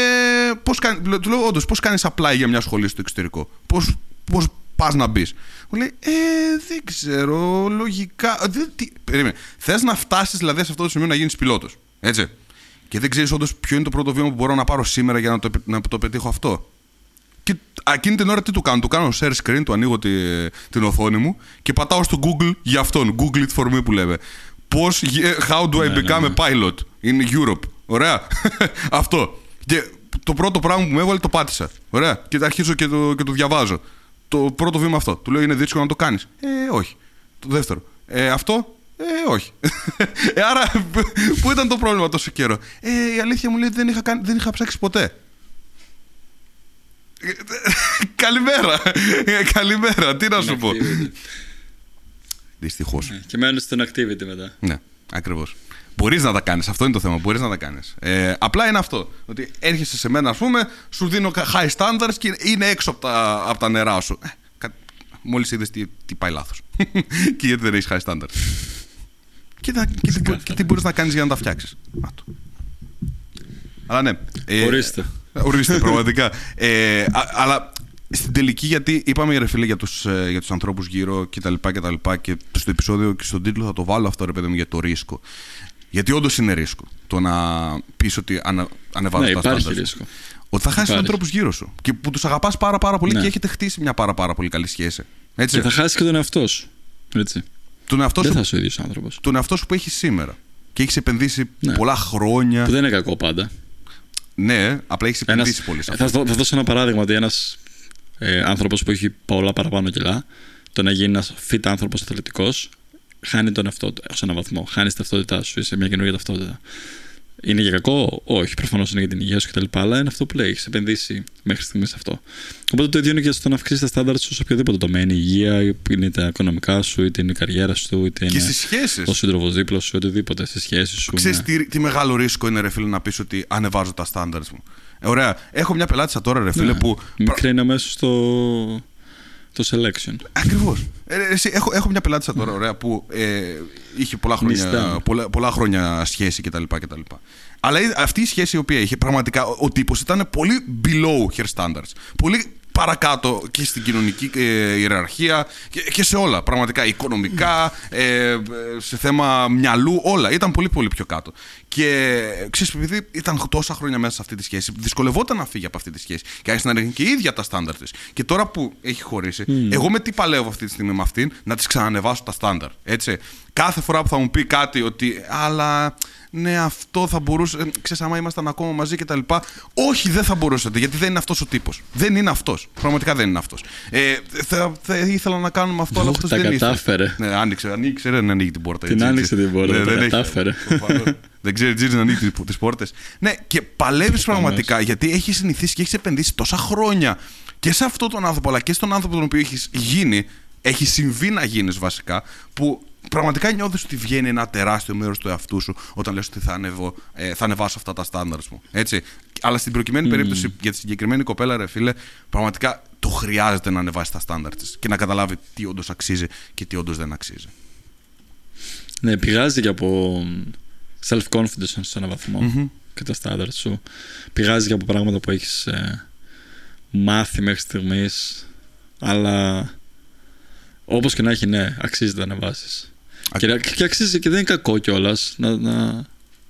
πώς κάνει... Του λέω, όντως, πώς κάνεις apply για μια σχολή στο εξωτερικό. Πώς, πώς πας να μπεις. Μου λέει, ε, δεν ξέρω, λογικά. Δεν, τι, περίμενε. Θες να φτάσεις δηλαδή σε αυτό το σημείο να γίνεις πιλότος. Έτσι. Και δεν ξέρεις όντως ποιο είναι το πρώτο βήμα που μπορώ να πάρω σήμερα για να το, να το πετύχω αυτό. Και εκείνη την ώρα τι του κάνω. Του κάνω share screen, του ανοίγω τη, την οθόνη μου και πατάω στο Google για αυτόν. Google it for me που λέμε. Πώς, how do I become a pilot in Europe. Ωραία. Αυτό. Και το πρώτο πράγμα που μου έβαλε το πάτησα. Ωραία. Και αρχίζω και το, και το διαβάζω. Το πρώτο βήμα αυτό. Του λέω είναι δύσκολο να το κάνεις. Ε, όχι. Το δεύτερο. Ε, αυτό. Ε, όχι. Ε, άρα, πού ήταν το πρόβλημα τόσο καιρό. Ε, η αλήθεια μου λέει ότι δεν είχα, κάνει, δεν είχα ψάξει ποτέ. Ε, καλημέρα. Ε, καλημέρα. Τι να σου πω. Δυστυχώς. Και μένω στον activity μετά. Ναι, ακριβώς. Μπορείς να τα κάνεις, αυτό είναι το θέμα. Μπορείς να τα κάνεις. Ε, απλά είναι αυτό. Ότι έρχεσαι σε μένα, ας πούμε, σου δίνω high standards και είναι έξω από τα, από τα νερά σου. Ε, μόλις είδες τι, τι πάει λάθος. Και γιατί δεν έχεις high standards. Κοίτα, και, τι, και τι μπορείς να κάνεις για να τα φτιάξεις. Αλλά ναι. Ε, ορίστε. Ορίστε, πραγματικά. Ε, α, αλλά στην τελική, γιατί είπαμε ρε φίλε για τους, για τους ανθρώπους γύρω κτλ. Και, και στο επεισόδιο και στον τίτλο θα το βάλω αυτό ρε παιδί μου για το ρίσκο. Γιατί όντως είναι ρίσκο το να πεις ότι ανα, ανεβάζω ναι, τα στάνταρ. Ότι θα χάσεις τους ανθρώπους γύρω σου και που τους αγαπάς πάρα πάρα πολύ ναι. και έχετε χτίσει μια πάρα πάρα πολύ καλή σχέση. Έτσι. Και θα χάσεις και τον εαυτό σου. Έτσι. Τον εαυτό δεν σου, θα είσαι ο ίδιος άνθρωπος. Τον εαυτό σου που έχεις σήμερα. Και έχεις επενδύσει ναι. πολλά χρόνια. Που δεν είναι κακό πάντα. Ναι, απλά έχεις επενδύσει ένας, πολύ. Θα, θα δώσω ένα παράδειγμα ότι ένας ε, άνθρωπος που έχει πολλά παραπάνω κιλά, το να γίνει ένας fit άνθρωπος αθλητικός, χάνει τον εαυτό του σε έναν βαθμό. Χάνει την ταυτότητά σου, είσαι μια καινούργια ταυτότητα. Είναι για κακό, όχι, προφανώς είναι για την υγεία σου κτλ. Αλλά είναι αυτό που λέει, έχεις επενδύσει μέχρι στιγμή σε αυτό. Οπότε το ίδιο είναι και στο να αυξήσει τα στάνταρτ σου σε οποιοδήποτε τομέα. Είναι η υγεία, είναι τα οικονομικά σου, είτε είναι η καριέρα σου, είτε και είναι ο σύντροφος δίπλα σου, οτιδήποτε στις σχέσεις σου. Ξέρεις ναι. τι, τι μεγάλο ρίσκο είναι, ρε φίλε, να πεις ότι ανεβάζω τα στάνταρτ μου. Ε, ωραία, έχω μια πελάτησα τώρα, ρε φίλε, ναι. που. Μικρή είναι αμέσως στο. Το selection. Ακριβώς. Ε, εσύ, έχω, έχω μια πελάτησα τώρα, ωραία, που ε, είχε πολλά χρόνια, πολλά, πολλά χρόνια σχέση κτλ. κτλ. Αλλά αυτή η σχέση η οποία είχε, πραγματικά ο, ο τύπος ήταν πολύ below her standards. Πολύ παρακάτω και στην κοινωνική ε, ιεραρχία και, και σε όλα. Πραγματικά οικονομικά, ε, σε θέμα μυαλού, όλα. Ήταν πολύ πολύ πιο κάτω. Και ξέρεις, επειδή ήταν τόσα χρόνια μέσα σε αυτή τη σχέση, δυσκολευόταν να φύγει από αυτή τη σχέση. Και άρχισε να ρίχνει και η ίδια τα στάνταρ της. Και τώρα που έχει χωρίσει, mm. εγώ με τι παλεύω αυτή τη στιγμή με αυτήν, να της ξανανεβάσω τα στάνταρ. Έτσι. Κάθε φορά που θα μου πει κάτι ότι, αλλά ναι, αυτό θα μπορούσε. Ε, ξέρεις, άμα ήμασταν ακόμα μαζί κτλ. Όχι, δεν θα μπορούσατε, γιατί δεν είναι αυτός ο τύπος. Δεν είναι αυτός. Πραγματικά δεν είναι αυτός. Ε, θα, θα ήθελα να κάνουμε αυτό, αλλά αυτός δεν ήθελε. Τα κατάφερε. Ναι, άνοιξε, ανοίξε, να ανοίγει την πόρτα. Την άνοιξε την πόρτα. Ναι, τα δεν κατάφερε. Έχει, δεν ξέρει Τζίρι να ανοίγει τις πόρτες. Ναι, και παλεύεις πραγματικά, γιατί έχεις συνηθίσει και έχεις επενδύσει τόσα χρόνια και σε αυτόν τον άνθρωπο, αλλά και στον άνθρωπο τον οποίο έχεις γίνει, έχει συμβεί να γίνεις βασικά, που πραγματικά νιώθεις ότι βγαίνει ένα τεράστιο μέρος του εαυτού σου όταν λες ότι θα, ανεβώ, ε, θα ανεβάσω αυτά τα στάνταρds μου. Έτσι. Αλλά στην προκειμένη mm. περίπτωση για τη συγκεκριμένη κοπέλα, ρε φίλε, πραγματικά το χρειάζεται να ανεβάσει τα στάνταρds και να καταλάβει τι όντως αξίζει και τι όντως δεν αξίζει. Ναι, πηγάζει και από self-confidence σε έναν βαθμό mm-hmm. και τα στάνταρds σου. Πηγάζει και από πράγματα που έχεις ε, μάθει μέχρι στιγμής, αλλά όπως και να έχει, ναι, αξίζει να ανεβάσεις. Α... Και, και αξίζει και δεν είναι κακό κιόλας να, να...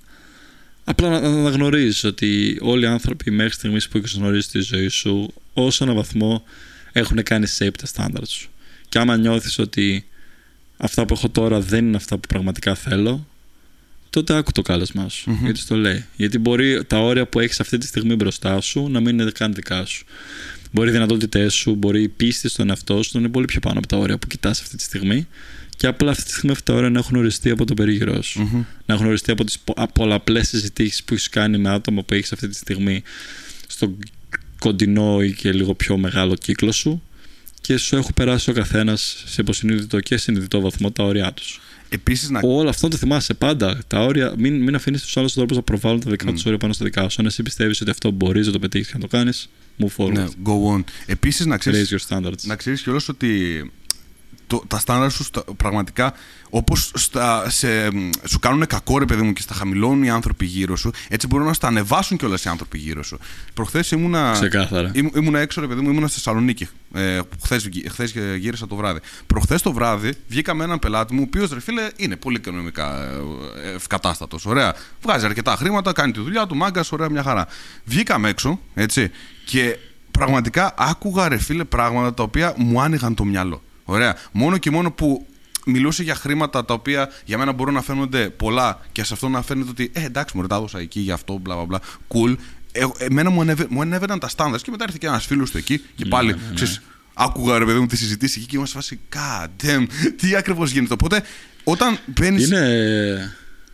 απλά να, να αναγνωρίζεις ότι όλοι οι άνθρωποι μέχρι στιγμής που έχεις γνωρίσει τη ζωή σου, ως έναν βαθμό έχουν κάνει shape τα standards σου. Και άμα νιώθεις ότι αυτά που έχω τώρα δεν είναι αυτά που πραγματικά θέλω, τότε άκου το κάλεσμά σου. Mm-hmm. Γιατί στο λέει. Γιατί μπορεί τα όρια που έχεις αυτή τη στιγμή μπροστά σου να μην είναι καν δικά σου. Μπορεί οι δυνατότητές σου, μπορεί η πίστη στον εαυτό σου να είναι πολύ πιο πάνω από τα όρια που κοιτάς αυτή τη στιγμή. Και απλά αυτή τη στιγμή αυτά τα όρια να έχουν οριστεί από το περίγυρό σου. Mm-hmm. Να έχουν οριστεί από τις πολλαπλές συζητήσεις που έχεις κάνει με άτομα που έχεις αυτή τη στιγμή στο κοντινό ή και λίγο πιο μεγάλο κύκλο σου. Και σου έχουν περάσει ο καθένας σε υποσυνείδητο και συνειδητό βαθμό τα όρια τους. Επίσης, να... Όλο αυτό το θυμάσαι πάντα. Τα όρια, μην, μην αφήνεις τους άλλους τρόπους να προβάλλουν τα δικά mm. τους όρια πάνω στα δικά σου. Αν εσύ πιστεύεις ότι αυτό μπορείς να το πετύχεις και να το κάνεις, move forward. Ναι, go on. Επίσης, να ξέρεις, raise your standards. Να ξέρεις κιόλας ότι το, τα στάνταρ σου στα, πραγματικά, όπως στα, σε, σου κάνουν κακό, ρε παιδί μου, και στα χαμηλώνουν οι άνθρωποι γύρω σου, έτσι μπορούν να στα ανεβάσουν κιόλας οι άνθρωποι γύρω σου. Προχθές ήμουνα, ήμου, ήμουνα έξω, ρε παιδί μου, ήμουνα στη Θεσσαλονίκη. Ε, χθες, χθες γύρισα το βράδυ. Προχθές το βράδυ βγήκα με έναν πελάτη μου, ο οποίος, ρε φίλε, είναι πολύ οικονομικά ευκατάστατος. Ωραία. Βγάζει αρκετά χρήματα, κάνει τη δουλειά του, μάγκας, ωραία, μια χαρά. Βγήκαμε έξω, έτσι, και πραγματικά άκουγα, ρε φίλε, πράγματα τα οποία μου άνοιγαν το μυαλό. Ωραία. Μόνο και μόνο που μιλούσε για χρήματα τα οποία για μένα μπορούν να φαίνονται πολλά και σε αυτό να φαίνεται ότι ε, εντάξει, μου τα έδωσα εκεί για αυτό, μπλα μπλα. Cool. Ε, εμένα μου, ανεβα... μου ανέβαιναν τα στάνταρ και μετά ήρθε και ένας φίλος του εκεί και πάλι. Ναι, ναι, ναι. Ξέρεις, άκουγα, ρε παιδί μου, τη συζητήση εκεί και ήμουν σε φάση God damn, τι ακριβώς γίνεται. Οπότε όταν μπαίνεις. Είναι,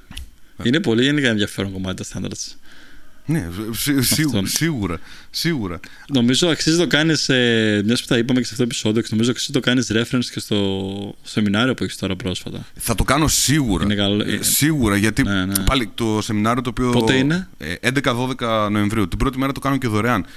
είναι πολύ γενικά ενδιαφέρον κομμάτι τα στάνταρ. Ναι, σί, σίγουρα, σίγουρα, σίγουρα. Νομίζω αξίζει το κάνεις, ε, μιας που τα είπαμε και σε αυτό το επεισόδιο, και νομίζω αξίζει το κάνεις reference και στο σεμινάριο που έχεις τώρα πρόσφατα. Θα το κάνω σίγουρα. Είναι καλό, ε, σίγουρα, γιατί ναι, ναι. πάλι το σεμινάριο το οποίο. Πότε είναι? έντεκα δώδεκα Νοεμβρίου. Την πρώτη μέρα το κάνω και δωρεάν.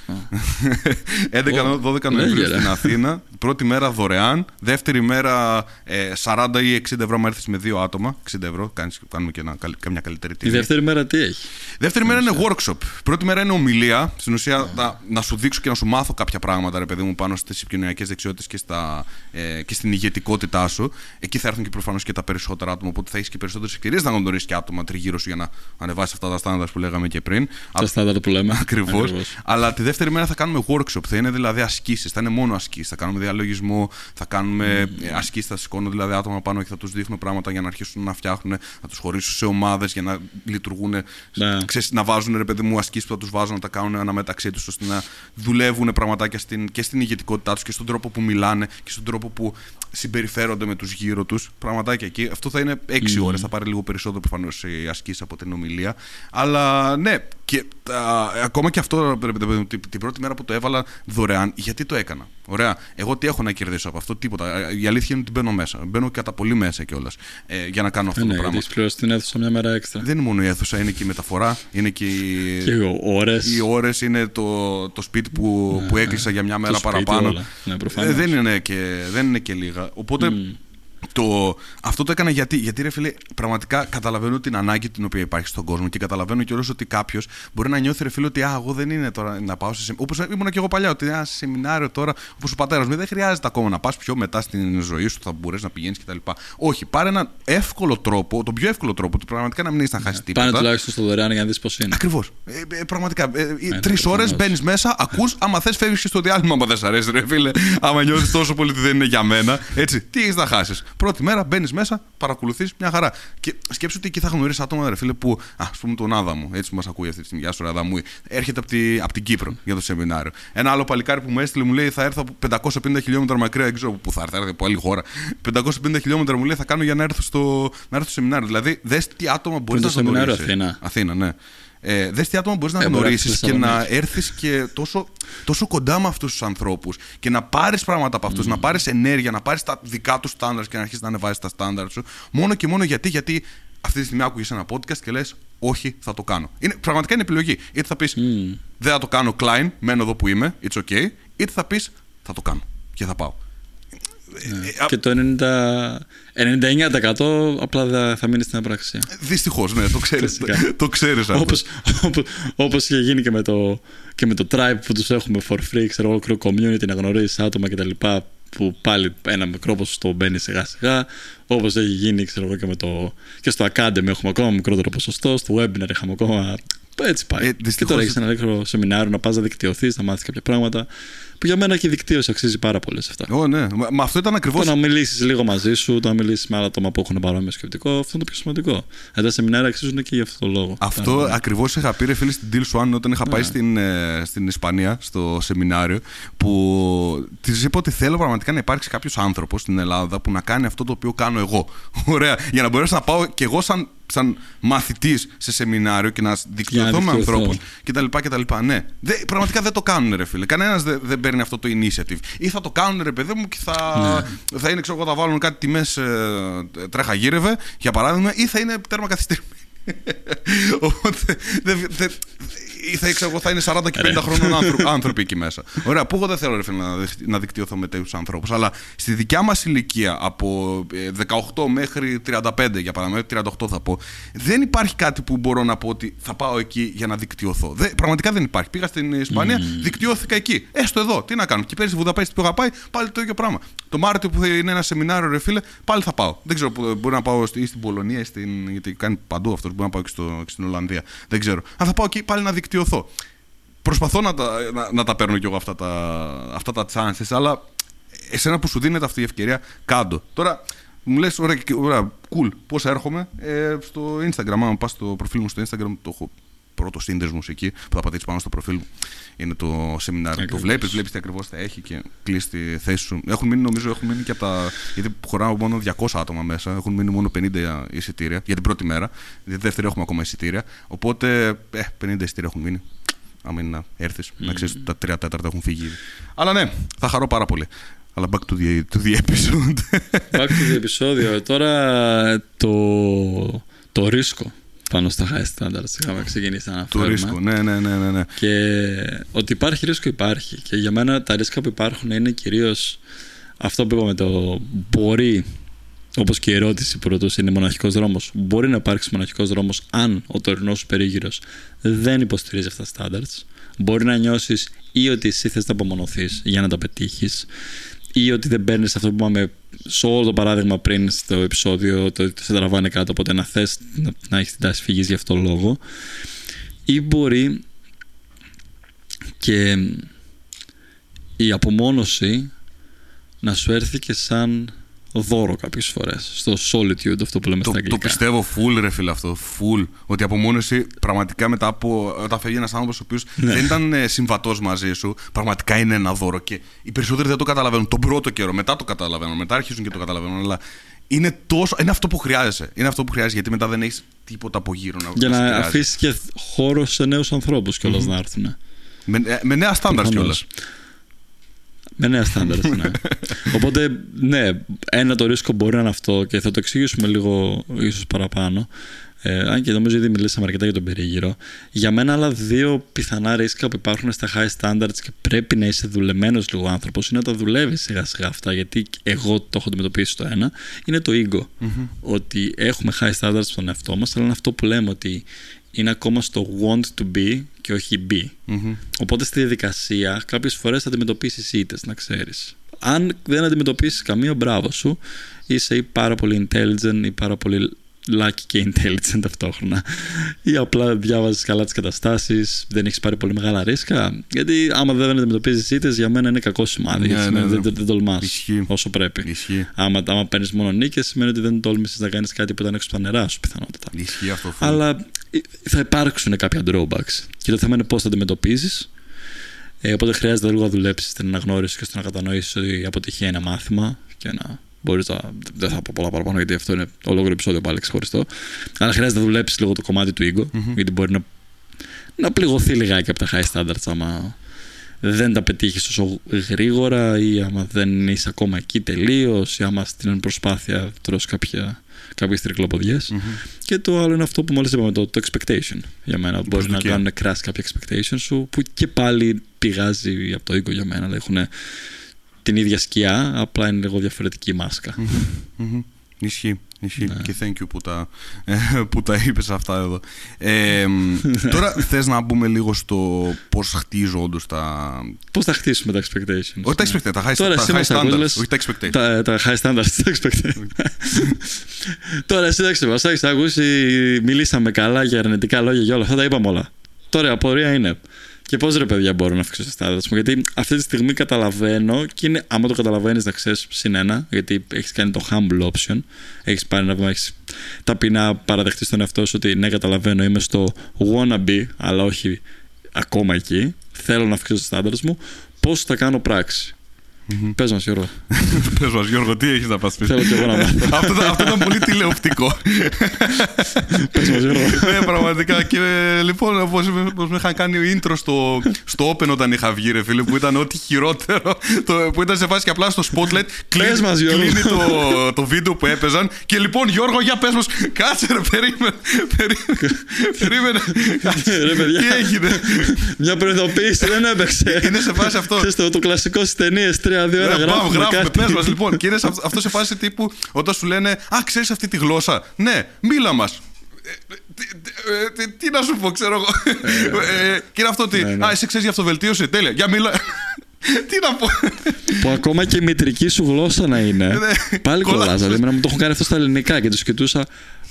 έντεκα δώδεκα Νοεμβρίου στην Αθήνα. Πρώτη μέρα δωρεάν. Δεύτερη μέρα ε, σαράντα ή εξήντα ευρώ, μα έρθεις με δύο άτομα. εξήντα ευρώ, κάνεις, κάνουμε και ένα, καμιά καλύτερη τιμή. Η δεύτερη μέρα τι έχει? Δεύτερη μέρα είναι workshop. Πρώτη μέρα είναι ομιλία. Στην ουσία yeah. να, να σου δείξω και να σου μάθω κάποια πράγματα, ρε παιδί μου, πάνω στις επικοινωνιακές δεξιότητες και, στα, ε, και στην ηγετικότητά σου. Εκεί θα έρθουν και προφανώς και τα περισσότερα άτομα. Οπότε θα έχεις και περισσότερες ευκαιρίες να γνωρίσεις και άτομα τριγύρω σου για να ανεβάσεις αυτά τα στάνταρ που λέγαμε και πριν. Τα στάνταρ που λέμε. Ακριβώς. Αλλά τη δεύτερη μέρα θα κάνουμε workshop. Θα είναι δηλαδή ασκήσεις. Θα είναι μόνο ασκήσεις. Θα κάνουμε διαλογισμό. Θα κάνουμε mm. ασκήσεις. Θα σηκώνω δηλαδή άτομα πάνω και θα τους δείχνω πράγματα για να αρχίσουν να φτιάχνουν, να τους χωρίσουν σε ομάδες για να λειτουργούν. Yeah. Ξέρεις, να βάζουν, ρε παιδί μου, ασκήσεις που θα τους βάζουν να τα κάνουν αναμεταξύ τους, ώστε να δουλεύουν πραγματάκια στην, και στην ηγετικότητά τους και στον τρόπο που μιλάνε και στον τρόπο που συμπεριφέρονται με τους γύρω τους. Πραγματάκια εκεί. Αυτό θα είναι έξι mm. ώρες. Θα πάρει λίγο περισσότερο προφανώς η ασκήση από την ομιλία. Αλλά ναι, και α, ακόμα και αυτό την πρώτη μέρα που το έβαλα δωρεάν, γιατί το έκανα. Ωραία. Εγώ τι έχω να κερδίσω από αυτό? Τίποτα. Η αλήθεια είναι ότι μπαίνω μέσα. Μπαίνω κατά πολύ μέσα κιόλας ε, για να κάνω αυτό ε, το ναι, πράγμα. Έχεις πληρώσει την αίθουσα μια μέρα έξτρα. Δεν είναι μόνο η αίθουσα, είναι και η μεταφορά. Είναι και οι, και οι ώρες. Οι ώρες είναι το, το σπίτι που, ναι, που έκλεισα για μια μέρα παραπάνω. Ναι, ε, δεν, είναι και, δεν είναι και λίγα. Οπότε. Mm. Το, αυτό το έκανα γιατί, γιατί ρε φίλε, πραγματικά καταλαβαίνω την ανάγκη την οποία υπάρχει στον κόσμο και καταλαβαίνω κιόλας ότι κάποιος μπορεί να νιώθει, ρε φίλε, ότι α, εγώ δεν είναι τώρα να πάω σε σεμινάριο. Όπως ήμουν και εγώ παλιά, ότι ένα σεμινάριο τώρα, όπως ο πατέρας μου, δεν χρειάζεται ακόμα να πας πιο μετά στην ζωή σου, θα μπορείς να πηγαίνεις κτλ. Όχι, πάρε έναν εύκολο τρόπο, τον πιο εύκολο τρόπο, ότι πραγματικά να μην έχεις να χάσεις τίποτα. Πάνε τουλάχιστον στο δωρεάν για να δεις πώς είναι. Ακριβώς. Ε, ε, πραγματικά. Ε, ε, Τρεις ώρες μπαίνεις μέσα, ακούς, άμα θες φεύγεις και στο διάλειμμα, άμα δεν σ' αρέσει, ρε φίλε, άμα νιώθεις τόσο πολύ ότι δεν είναι για μένα. Έτσι, τι έχεις να χάσεις? πρώτη μέρα μπαίνεις μέσα, παρακολουθείς μια χαρά. Και σκέψου ότι εκεί θα γνωρίσεις άτομα, ρε φίλε, που, ας πούμε, τον Άδαμο, έτσι που μας ακούει αυτή τη στιγμή. Γεια σου, Άδαμου, έρχεται από, τη, από την Κύπρο για το σεμινάριο. Ένα άλλο παλικάρι που μου έστειλε μου λέει θα έρθω από πεντακόσια πενήντα χιλιόμετρα μακριά, δεν ξέρω πού θα έρθω, θα έρθω από άλλη χώρα. πεντακόσια πενήντα χιλιόμετρα μου λέει θα κάνω για να έρθω στο, να έρθω στο σεμινάριο. Δηλαδή, δες τι άτομα μπορείς να γνωρίσεις. Το σεμινάριο Αθήνα. Αθήνα, ναι. Ε, δες τι άτομα μπορείς να ε, γνωρίσεις και να έρθεις και τόσο, τόσο κοντά με αυτούς τους ανθρώπους και να πάρεις πράγματα από αυτούς, mm. να πάρεις ενέργεια, να πάρεις τα δικά τους στάνταρds και να αρχίσεις να ανεβάζεις τα στάνταρds σου. Μόνο και μόνο γιατί, γιατί αυτή τη στιγμή άκουγες ένα podcast και λες όχι, θα το κάνω. Είναι, πραγματικά είναι επιλογή. Είτε θα πεις mm. δεν θα το κάνω, Klein, μένω εδώ που είμαι, it's okay. Είτε θα πεις θα το κάνω και θα πάω. Ναι. Και το ενενήντα εννέα τοις εκατό απλά θα μείνει στην απραξία. Δυστυχώς, ναι, το ξέρεις. Το ξέρεις αυτό. Όπως, όπως, όπως είχε γίνει και με, το, και με το tribe που τους έχουμε for free, ξέρω, ολόκληρο community, να γνωρίσεις άτομα κτλ. Που πάλι ένα μικρό ποσοστό μπαίνει σιγά σιγά. Όπως έχει γίνει, ξέρω, και, με το, και στο Academy έχουμε ακόμα μικρότερο ποσοστό. Στο webinar είχαμε ακόμα. Έτσι πάει. Ε, και τώρα έχεις ένα μικρό σεμινάριο να πας να δικτυωθείς, να μάθεις κάποια πράγματα. Που για μένα και η δικτύωση αξίζει πάρα πολύ σε αυτά. Oh, ναι. Μα, μα αυτό ήταν ακριβώς. Το να μιλήσεις λίγο μαζί σου, το να μιλήσεις με άλλα άτομα που έχουν παρόμοιο σκεπτικό, αυτό είναι το πιο σημαντικό. Ε, τα σεμινάρια αξίζουν και για αυτό το λόγο. Αυτό ακριβώς είχα πει, ρε φίλε, στην Deal Swan όταν είχα πάει yeah. στην, ε, στην Ισπανία, στο σεμινάριο, που της είπα ότι θέλω πραγματικά να υπάρξει κάποιος άνθρωπος στην Ελλάδα που να κάνει αυτό το οποίο κάνω εγώ. Ωραία. Για να μπορέσω να πάω κι εγώ σαν. σαν μαθητής σε σεμινάριο και να δικτυωθώ με ανθρώπους κτλ. κτλ. Ναι, δε, πραγματικά δεν το κάνουν, ρε φίλε. Κανένας δεν δε παίρνει αυτό το initiative. Ή θα το κάνουν, ρε παιδί μου, και θα, ναι. θα είναι, ξέρω εγώ, θα βάλουν κάτι τιμές ε, τρέχα γύρευε, για παράδειγμα, ή θα είναι τέρμα καθυστερημένη. Οπότε δε, δε, ή θα, ξέρω, εγώ, θα είναι σαράντα και πενήντα χρόνων άνθρωποι, άνθρωποι εκεί μέσα. Ωραία, που εγώ δεν θέλω, ρε φίλε, να, να δικτυωθώ με τέτοιους ανθρώπους. Αλλά στη δικιά μας ηλικία, από δεκαοκτώ μέχρι τριάντα πέντε, για παράδειγμα, τριάντα οκτώ θα πω, δεν υπάρχει κάτι που μπορώ να πω ότι θα πάω εκεί για να δικτυωθώ. Δε, πραγματικά δεν υπάρχει. Πήγα στην Ισπανία, mm. δικτυώθηκα εκεί. Έστω εδώ, τι να κάνω. Και πέρυσι στη Βουδαπέστη που είχα πάει, πάλι το ίδιο πράγμα. Το Μάρτιο που είναι ένα σεμινάριο, ρε φίλε, πάλι θα πάω. Δεν ξέρω, μπορεί να πάω ή στην Πολωνία, ή στην... γιατί κάνει παντού αυτό, μπορεί να πάω και, στο... και στην Ολλανδία. Δεν ξέρω. Αν θα πάω εκεί πάλι να δικτυωθώ. Προσπαθώ να τα, να, να τα παίρνω κι εγώ αυτά τα, αυτά τα chances, αλλά εσένα που σου δίνεται αυτή η ευκαιρία, κάντο. Τώρα μου λες, ωραία, ωραία cool, πώς έρχομαι. Ε, στο Instagram, άμα πας στο προφίλ μου στο Instagram, το έχω πρώτο σύνδεσμος εκεί, που θα πατήσεις πάνω στο προφίλ μου. Είναι το σεμινάριο. Ακριβώς. Το βλέπεις, βλέπεις τι ακριβώς θα έχει και κλείσει τη θέση σου. Έχουν μείνει, νομίζω, έχουν μείνει και από τα. Γιατί χωράω μόνο διακόσια άτομα μέσα, έχουν μείνει μόνο πενήντα εισιτήρια για την πρώτη μέρα. Για τη δεύτερη έχουμε ακόμα εισιτήρια. Οπότε, ε, πενήντα εισιτήρια έχουν μείνει. Άμα είναι να έρθεις, mm. να ξέρεις ότι τα τρία τέταρτα έχουν φύγει. Αλλά ναι, θα χαρώ πάρα πολύ. Αλλά back to the, to the episode. Back to the episode. Τώρα το, το ρίσκο πάνω στα high standards είχαμε ξεκινήσει να αναφέρουμε. Το ρίσκο, ναι, ναι, ναι, ναι, ναι. Και ότι υπάρχει ρίσκο υπάρχει. Και για μένα τα ρίσκα που υπάρχουν είναι κυρίως αυτό που είπαμε, το μπορεί, όπως και η ερώτηση που ρωτούσε, είναι μοναχικός δρόμος. Μπορεί να υπάρξει μοναχικός δρόμος αν ο τωρινός σου περίγυρος δεν υποστηρίζει αυτά τα standards. Μπορεί να νιώσεις ή ότι εσύ θες να απομονωθείς για να τα πετύχεις, ή ότι δεν παίρνεις αυτό που είπαμε σε όλο το παράδειγμα πριν στο επεισόδιο, το ότι σε τραβάνε κάτω, οπότε να θες να, να έχεις την τάση φυγής για αυτόν τον λόγο. Ή μπορεί και η απομόνωση να σου έρθει και σαν δώρο κάποιες φορές. Στο solitude, αυτό που λέμε το, στα αγγλικά. Το πιστεύω full, ρε φίλε, αυτό. Full. Ότι η απομόνωση πραγματικά μετά από. Όταν φεύγει ένας άνθρωπος ο οποίος ναι. δεν ήταν συμβατός μαζί σου, πραγματικά είναι ένα δώρο. Και οι περισσότεροι δεν το καταλαβαίνουν τον πρώτο καιρό. Μετά το καταλαβαίνουν. Μετά αρχίζουν και το καταλαβαίνουν. Αλλά είναι, τόσο, είναι αυτό που χρειάζεσαι. Είναι αυτό που χρειάζεσαι, γιατί μετά δεν έχεις τίποτα από γύρω να Για να, να αφήσεις και χώρο σε νέους ανθρώπους κιόλας mm-hmm. να έρθουν. Με, με νέα στάνταρ κιόλας. Με νέα στάνταρ, ναι. Οπότε, ναι, ένα το ρίσκο μπορεί να είναι αυτό και θα το εξηγήσουμε λίγο ίσως παραπάνω. Ε, αν και νομίζω ήδη μιλήσαμε αρκετά για τον περίγυρο. Για μένα, άλλα δύο πιθανά ρίσκα που υπάρχουν στα high standards και πρέπει να είσαι δουλεμένος λίγο άνθρωπος είναι να τα δουλεύεις σιγά σιγά αυτά. Γιατί εγώ το έχω αντιμετωπίσει το ένα, είναι το ego. Mm-hmm. Ότι έχουμε high standards στον εαυτό μας, αλλά είναι αυτό που λέμε ότι είναι ακόμα στο want to be και όχι be. Mm-hmm. Οπότε στη διαδικασία κάποιες φορές θα αντιμετωπίσεις ήττες, να ξέρεις. Αν δεν αντιμετωπίσεις καμία, μπράβο σου. Είσαι ή πάρα πολύ intelligent ή πάρα πολύ lucky και intelligent ταυτόχρονα, ή απλά διάβαζες καλά τις καταστάσεις, δεν έχεις πάρει πολύ μεγάλα ρίσκα. Γιατί άμα δεν αντιμετωπίζεις ήττες, για μένα είναι κακό σημάδι. Ναι, ναι, ναι. Δεν, δεν, δεν τολμάς Ισχύει. όσο πρέπει. Ισχύει. Άμα, άμα παίρνεις μόνο νίκες, σημαίνει ότι δεν τόλμησες να κάνεις κάτι που ήταν έξω από τα νερά σου, πιθανότατα. Ισχύει αυτό. Αλλά θα υπάρξουν κάποια drawbacks. Και το θέμα είναι πώς θα αντιμετωπίζεις. Ε, οπότε χρειάζεται λίγο να δουλέψεις στην αναγνώριση και στο να κατανοήσεις ότι η αποτυχία είναι μάθημα και να μπορείς να. Δεν θα πω πολλά παραπάνω γιατί αυτό είναι ολόκληρο επεισόδιο πάλι ξεχωριστό. Αλλά χρειάζεται να δουλέψεις λίγο το κομμάτι του ego, mm-hmm. γιατί μπορεί να, να πληγωθεί λιγάκι από τα high standards άμα δεν τα πετύχεις όσο γρήγορα ή άμα δεν είσαι ακόμα εκεί τελείως ή άμα στην προσπάθεια τρως κάποια. Κάποιες τρικλοποδιές. Mm-hmm. Και το άλλο είναι αυτό που μόλις είπαμε, το, το expectation. Για μένα μπορεί να κάνουν crash κάποια expectation σου, που και πάλι πηγάζει από το οίκο για μένα. Έχουν την ίδια σκιά, απλά είναι λίγο διαφορετική μάσκα. Mm-hmm. Mm-hmm. Ισχύει. Ισχύει. Ναι. Και thank you που τα, που τα είπες αυτά εδώ. Ε, τώρα θες να μπούμε λίγο στο πώς χτίζω όντως τα. Πώς θα χτίσουμε τα expectations. Όχι τα expectations, τα high, τώρα, τα high standards. Λες, όχι τα expectations. Τα, τα high standards, τα expectations. Τώρα εσύ εντάξει, μας έχεις ακούσει, μιλήσαμε καλά για αρνητικά λόγια για όλα αυτά, τα είπαμε όλα. Τώρα η απορία είναι. Και πώς ρε παιδιά μπορώ να αυξήσω τα standards μου. Γιατί αυτή τη στιγμή καταλαβαίνω και είναι, άμα το καταλαβαίνεις να ξέρεις συν ένα, γιατί έχεις κάνει το humble option, έχεις πάρει να πούμε, έχεις ταπεινά παραδεχτείς τον εαυτό σου ότι ναι, καταλαβαίνω, είμαι στο wannabe, αλλά όχι ακόμα εκεί. Θέλω να αυξήσω τα standards μου. Πώς θα κάνω πράξη. Mm-hmm. Πες μας Γιώργο. Πες μας Γιώργο, τι έχεις να πας πίσω. Θέλω και εγώ να μάθω. αυτό, αυτό ήταν πολύ τηλεοπτικό. Πες μας Γιώργο. Ναι, πραγματικά. Και λοιπόν, όπως με είχαν κάνει intro στο, στο Open όταν είχα βγει, ρε φίλε, που ήταν ό,τι χειρότερο. Το, που ήταν σε φάση και απλά στο Spotlight. Πες μας Γιώργο. Κλείνει το, το βίντεο που έπαιζαν. Και λοιπόν, Γιώργο, για πες μας. Κάτσε ρε, περίμενε. Περίμενε. Ρε παιδιά. Τι έγινε. Μια προειδοποίηση δεν έπαιξε. Είναι σε φάση αυτό. Το, το κλασικό στις ταινίες τρία δύο ένα γράφουμε, γράφουμε πες μας λοιπόν. Και είναι αυτό σε φάση τύπου όταν σου λένε «Α, ξέρεις αυτή τη γλώσσα». Ναι, μίλα μας. Τι να σου πω, ξέρω εγώ. Και είναι αυτό ότι «Α, εσύ ξέρεις για αυτοβελτίωση». Τέλεια, για μίλα. Τι να πω. Που ακόμα και η μητρική σου γλώσσα να είναι. Πάλι κολλάζα. Δηλαδή, εμένα μου το έχουν κάνει αυτό στα ελληνικά και το κοιτούσα.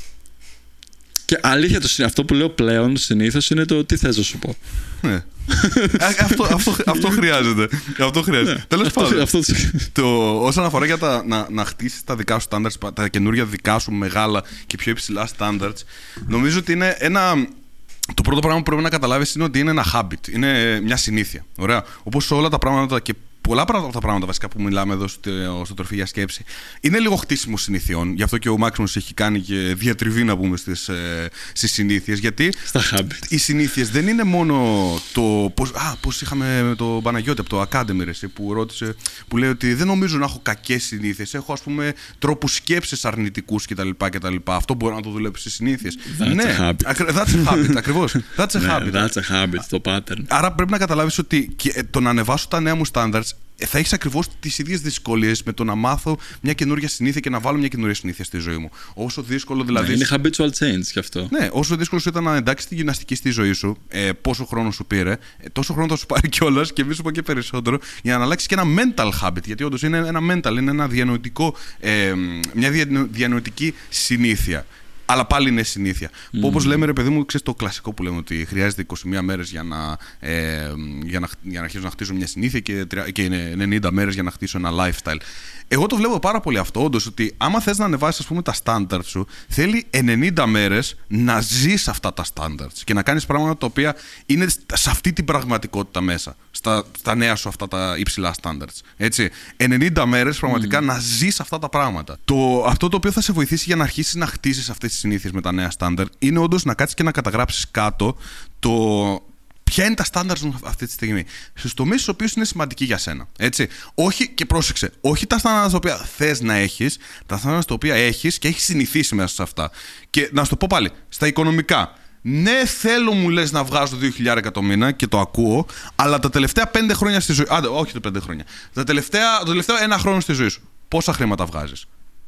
Και αλήθεια, το, αυτό που λέω πλέον συνήθως είναι το τι θες να σου πω. Ναι. αυτό, αυτό, αυτό χρειάζεται. Αυτό χρειάζεται. Ναι, Τέλος πάντων. Αυτό... το, όσον αφορά για τα, να, να χτίσεις τα δικά σου standards, τα καινούργια δικά σου μεγάλα και πιο υψηλά standards, νομίζω ότι είναι ένα. Το πρώτο πράγμα που πρέπει να καταλάβεις είναι ότι είναι ένα habit. Είναι μια συνήθεια. Ωραία. Όπως όλα τα πράγματα και πολλά από τα πράγματα βασικά που μιλάμε εδώ στο, στο Τροφή για Σκέψη είναι λίγο χτίσιμο συνηθιών. Γι' αυτό και ο Μάξιμος έχει κάνει και διατριβή, να πούμε, στις, ε, στις συνήθειες. Γιατί στα habits. Οι συνήθειες δεν είναι μόνο το πώς, α, πώς είχαμε με τον Παναγιώτη από το Academy, ρε, που ρώτησε, που λέει ότι δεν νομίζω να έχω κακές συνήθειες. Έχω, ας πούμε, τρόπους σκέψης αρνητικούς κτλ. κτλ. Αυτό μπορεί να το δουλέψει στις συνήθειες. That's ναι, a habit. That's a habit, ακριβώς. That's a habit. That's a habit, το pattern. Άρα πρέπει να καταλάβεις ότι και το να ανεβάσω τα νέα μου standards θα έχεις ακριβώς τις ίδιες δυσκολίες με το να μάθω μια καινούργια συνήθεια και να βάλω μια καινούργια συνήθεια στη ζωή μου. Όσο δύσκολο δηλαδή. Ναι, είναι habitual change γι' αυτό. Ναι, όσο δύσκολο σου ήταν να εντάξεις τη γυμναστική στη ζωή σου, ε, πόσο χρόνο σου πήρε, ε, τόσο χρόνο θα σου πάρει κιόλας και μη σου πω και περισσότερο, για να αλλάξεις και ένα mental habit. Γιατί όντως είναι ένα mental, είναι ένα διανοητικό, ε, μια διανοητική συνήθεια. Αλλά πάλι είναι συνήθεια. Mm. Που όπως λέμε, ρε παιδί μου, ξέρεις το κλασικό που λέμε ότι χρειάζεται είκοσι μία μέρες για να, ε, για να, για να αρχίσω να χτίσω μια συνήθεια και, και ενενήντα μέρες για να χτίσω ένα lifestyle. Εγώ το βλέπω πάρα πολύ αυτό, όντως, ότι άμα θες να ανεβάσεις, ας πούμε, τα standards σου, θέλει ενενήντα μέρες να ζεις αυτά τα standards και να κάνεις πράγματα τα οποία είναι σε αυτή την πραγματικότητα μέσα, στα, στα νέα σου αυτά τα υψηλά standards. Έτσι. ενενήντα μέρες πραγματικά mm. να ζεις αυτά τα πράγματα. Το, αυτό το οποίο θα σε βοηθήσει για να αρχίσεις να χτίσεις αυτές τις συνήθειες με τα νέα standard είναι όντως να κάτσεις και να καταγράψεις κάτω το. Ποια είναι τα standards μου αυτή τη στιγμή, στους τομείς στους οποίους είναι σημαντικοί για σένα. Έτσι. Όχι, και πρόσεξε, όχι τα standards τα οποία θες να έχεις, τα standards τα οποία έχεις και έχεις συνηθίσει μέσα σε αυτά. Και να σου το πω πάλι, στα οικονομικά. Ναι, θέλω, μου λες, να βγάζω δύο χιλιάδες το μήνα και το ακούω, αλλά τα τελευταία πέντε χρόνια στη ζωή. Άντε, όχι τα πέντε χρόνια. Τα τελευταία, το τελευταίο ένα χρόνο στη ζωή σου. Πόσα χρήματα βγάζεις?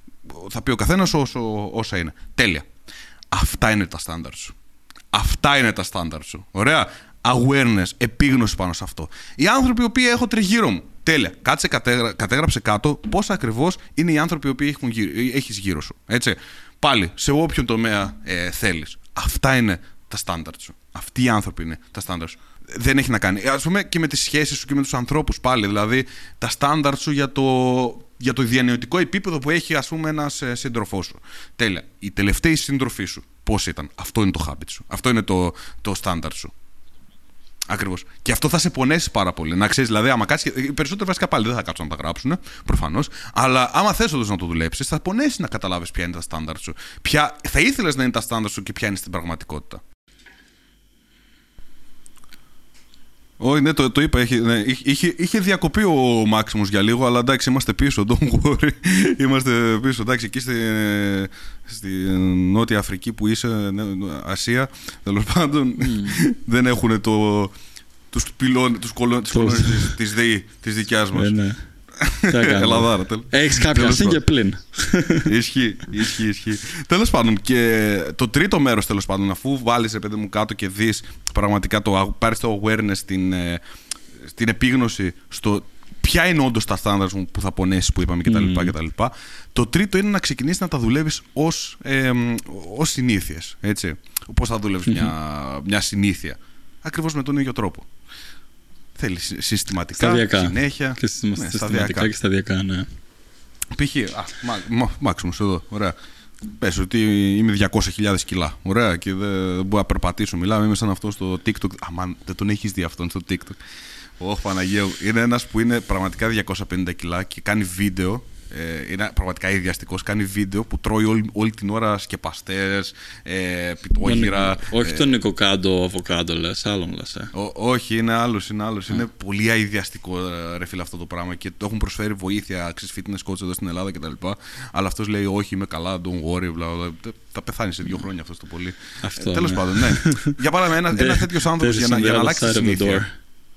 Θα πει ο καθένας όσο, όσα είναι. Τέλεια. Αυτά είναι τα standards σου. Αυτά είναι τα standards σου. Ωραία. Awareness, επίγνωση πάνω σε αυτό. Οι άνθρωποι οι οποίοι έχω τριγύρω μου. Τέλεια. Κάτσε, κατέγρα, κατέγραψε κάτω πόσα ακριβώς είναι οι άνθρωποι οι οποίοι έχεις γύρω σου. Έτσι. Πάλι, σε όποιον τομέα ε, θέλεις. Αυτά είναι τα στάνταρτ σου. Αυτοί οι άνθρωποι είναι τα στάνταρτ σου. Δεν έχει να κάνει. Ας πούμε και με τις σχέσεις σου και με τους ανθρώπους πάλι. Δηλαδή, τα στάνταρτ σου για το, για το διανοητικό επίπεδο που έχει, ας πούμε, ένας ε, σύντροφός σου. Τέλεια. Η τελευταία σύντροφή σου, πώς ήταν. Αυτό είναι το habit σου. Αυτό είναι το, το στάνταρτ σου. Ακριβώς. Και αυτό θα σε πονέσει πάρα πολύ. Να ξέρεις, δηλαδή, άμα κάτσεις. Οι περισσότεροι βασικά πάλι δεν θα κάτσουν να τα γράψουν, προφανώς. Αλλά άμα θες όντως να το δουλέψεις, θα πονέσει να καταλάβεις ποια είναι τα στάνταρτ σου. Ποια θα ήθελες να είναι τα στάνταρτ σου και ποια είναι στην πραγματικότητα. Όχι, ναι, το, το είπα. Είχε, ναι, είχε, είχε διακοπεί ο Μάξιμος για λίγο, αλλά εντάξει, είμαστε πίσω. Don't worry. Είμαστε πίσω. Εντάξει, εκεί στη, στη Νότια Αφρική που είσαι, ναι, Ασία, τέλος πάντων, mm. δεν έχουν το, τους πυλώνες, τους κολόνες της, της ΔΕΗ, της δικιάς μας. Ναι. Ελλαδάρα. Έχεις κάποια συν και πλην. Ισχύει, ισχύει, ισχύει. Τέλος πάντων, και το τρίτο μέρος, τέλος πάντων, αφού βάλεις, ρε παιδί μου, κάτω και δεις πραγματικά, το, πάρεις το awareness, την, την επίγνωση στο ποια είναι όντως τα στάνταρds μου που θα πονέσεις, που είπαμε κτλ. Mm. κτλ. Το τρίτο είναι να ξεκινήσεις να τα δουλεύεις ως, ε, ως συνήθειες. Έτσι. Πώς θα δουλεύεις mm-hmm. μια, μια συνήθεια. Ακριβώς με τον ίδιο τρόπο. Θέλει συστηματικά, σταδιακά. Συνέχεια. Και συστηματικά, ναι, συστηματικά και σταδιακά, ναι. Π.χ. Μάξιμος εδώ, ωραία. Πες ότι είμαι διακόσιες χιλιάδες κιλά. Ωραία, και δεν μπορώ να περπατήσω. Μιλάμε, είμαι σαν αυτό στο TikTok. Αμάν, δεν τον έχεις δει αυτόν στο TikTok. Ωχ, Παναγία. Είναι ένας που είναι πραγματικά διακόσια πενήντα κιλά και κάνει βίντεο. Ε, είναι πραγματικά ιδιαστικός. Κάνει βίντεο που τρώει όλη, όλη την ώρα σκεπαστές, ε, πιτόγυρα. Όχι ε, τον Νικοκάντο αβοκάντο, λες, άλλον λες. Ε. Ό, όχι, είναι άλλος. Είναι, άλλος. Mm. είναι πολύ αειδιαστικό, ρε φίλε, αυτό το πράγμα. Και το έχουν προσφέρει βοήθεια, ξέρεις, fitness coach εδώ στην Ελλάδα κτλ. Αλλά αυτός λέει, όχι, είμαι καλά, don't worry. Bla, bla, bla. Θα πεθάνει σε δύο χρόνια αυτό το πολύ. Αυτό, ε, τέλος ναι. πάντων, ναι. Για παράδειγμα, ένα, ένας τέτοιος άνθρωπος για, για να αλλάξει τη συνήθεια.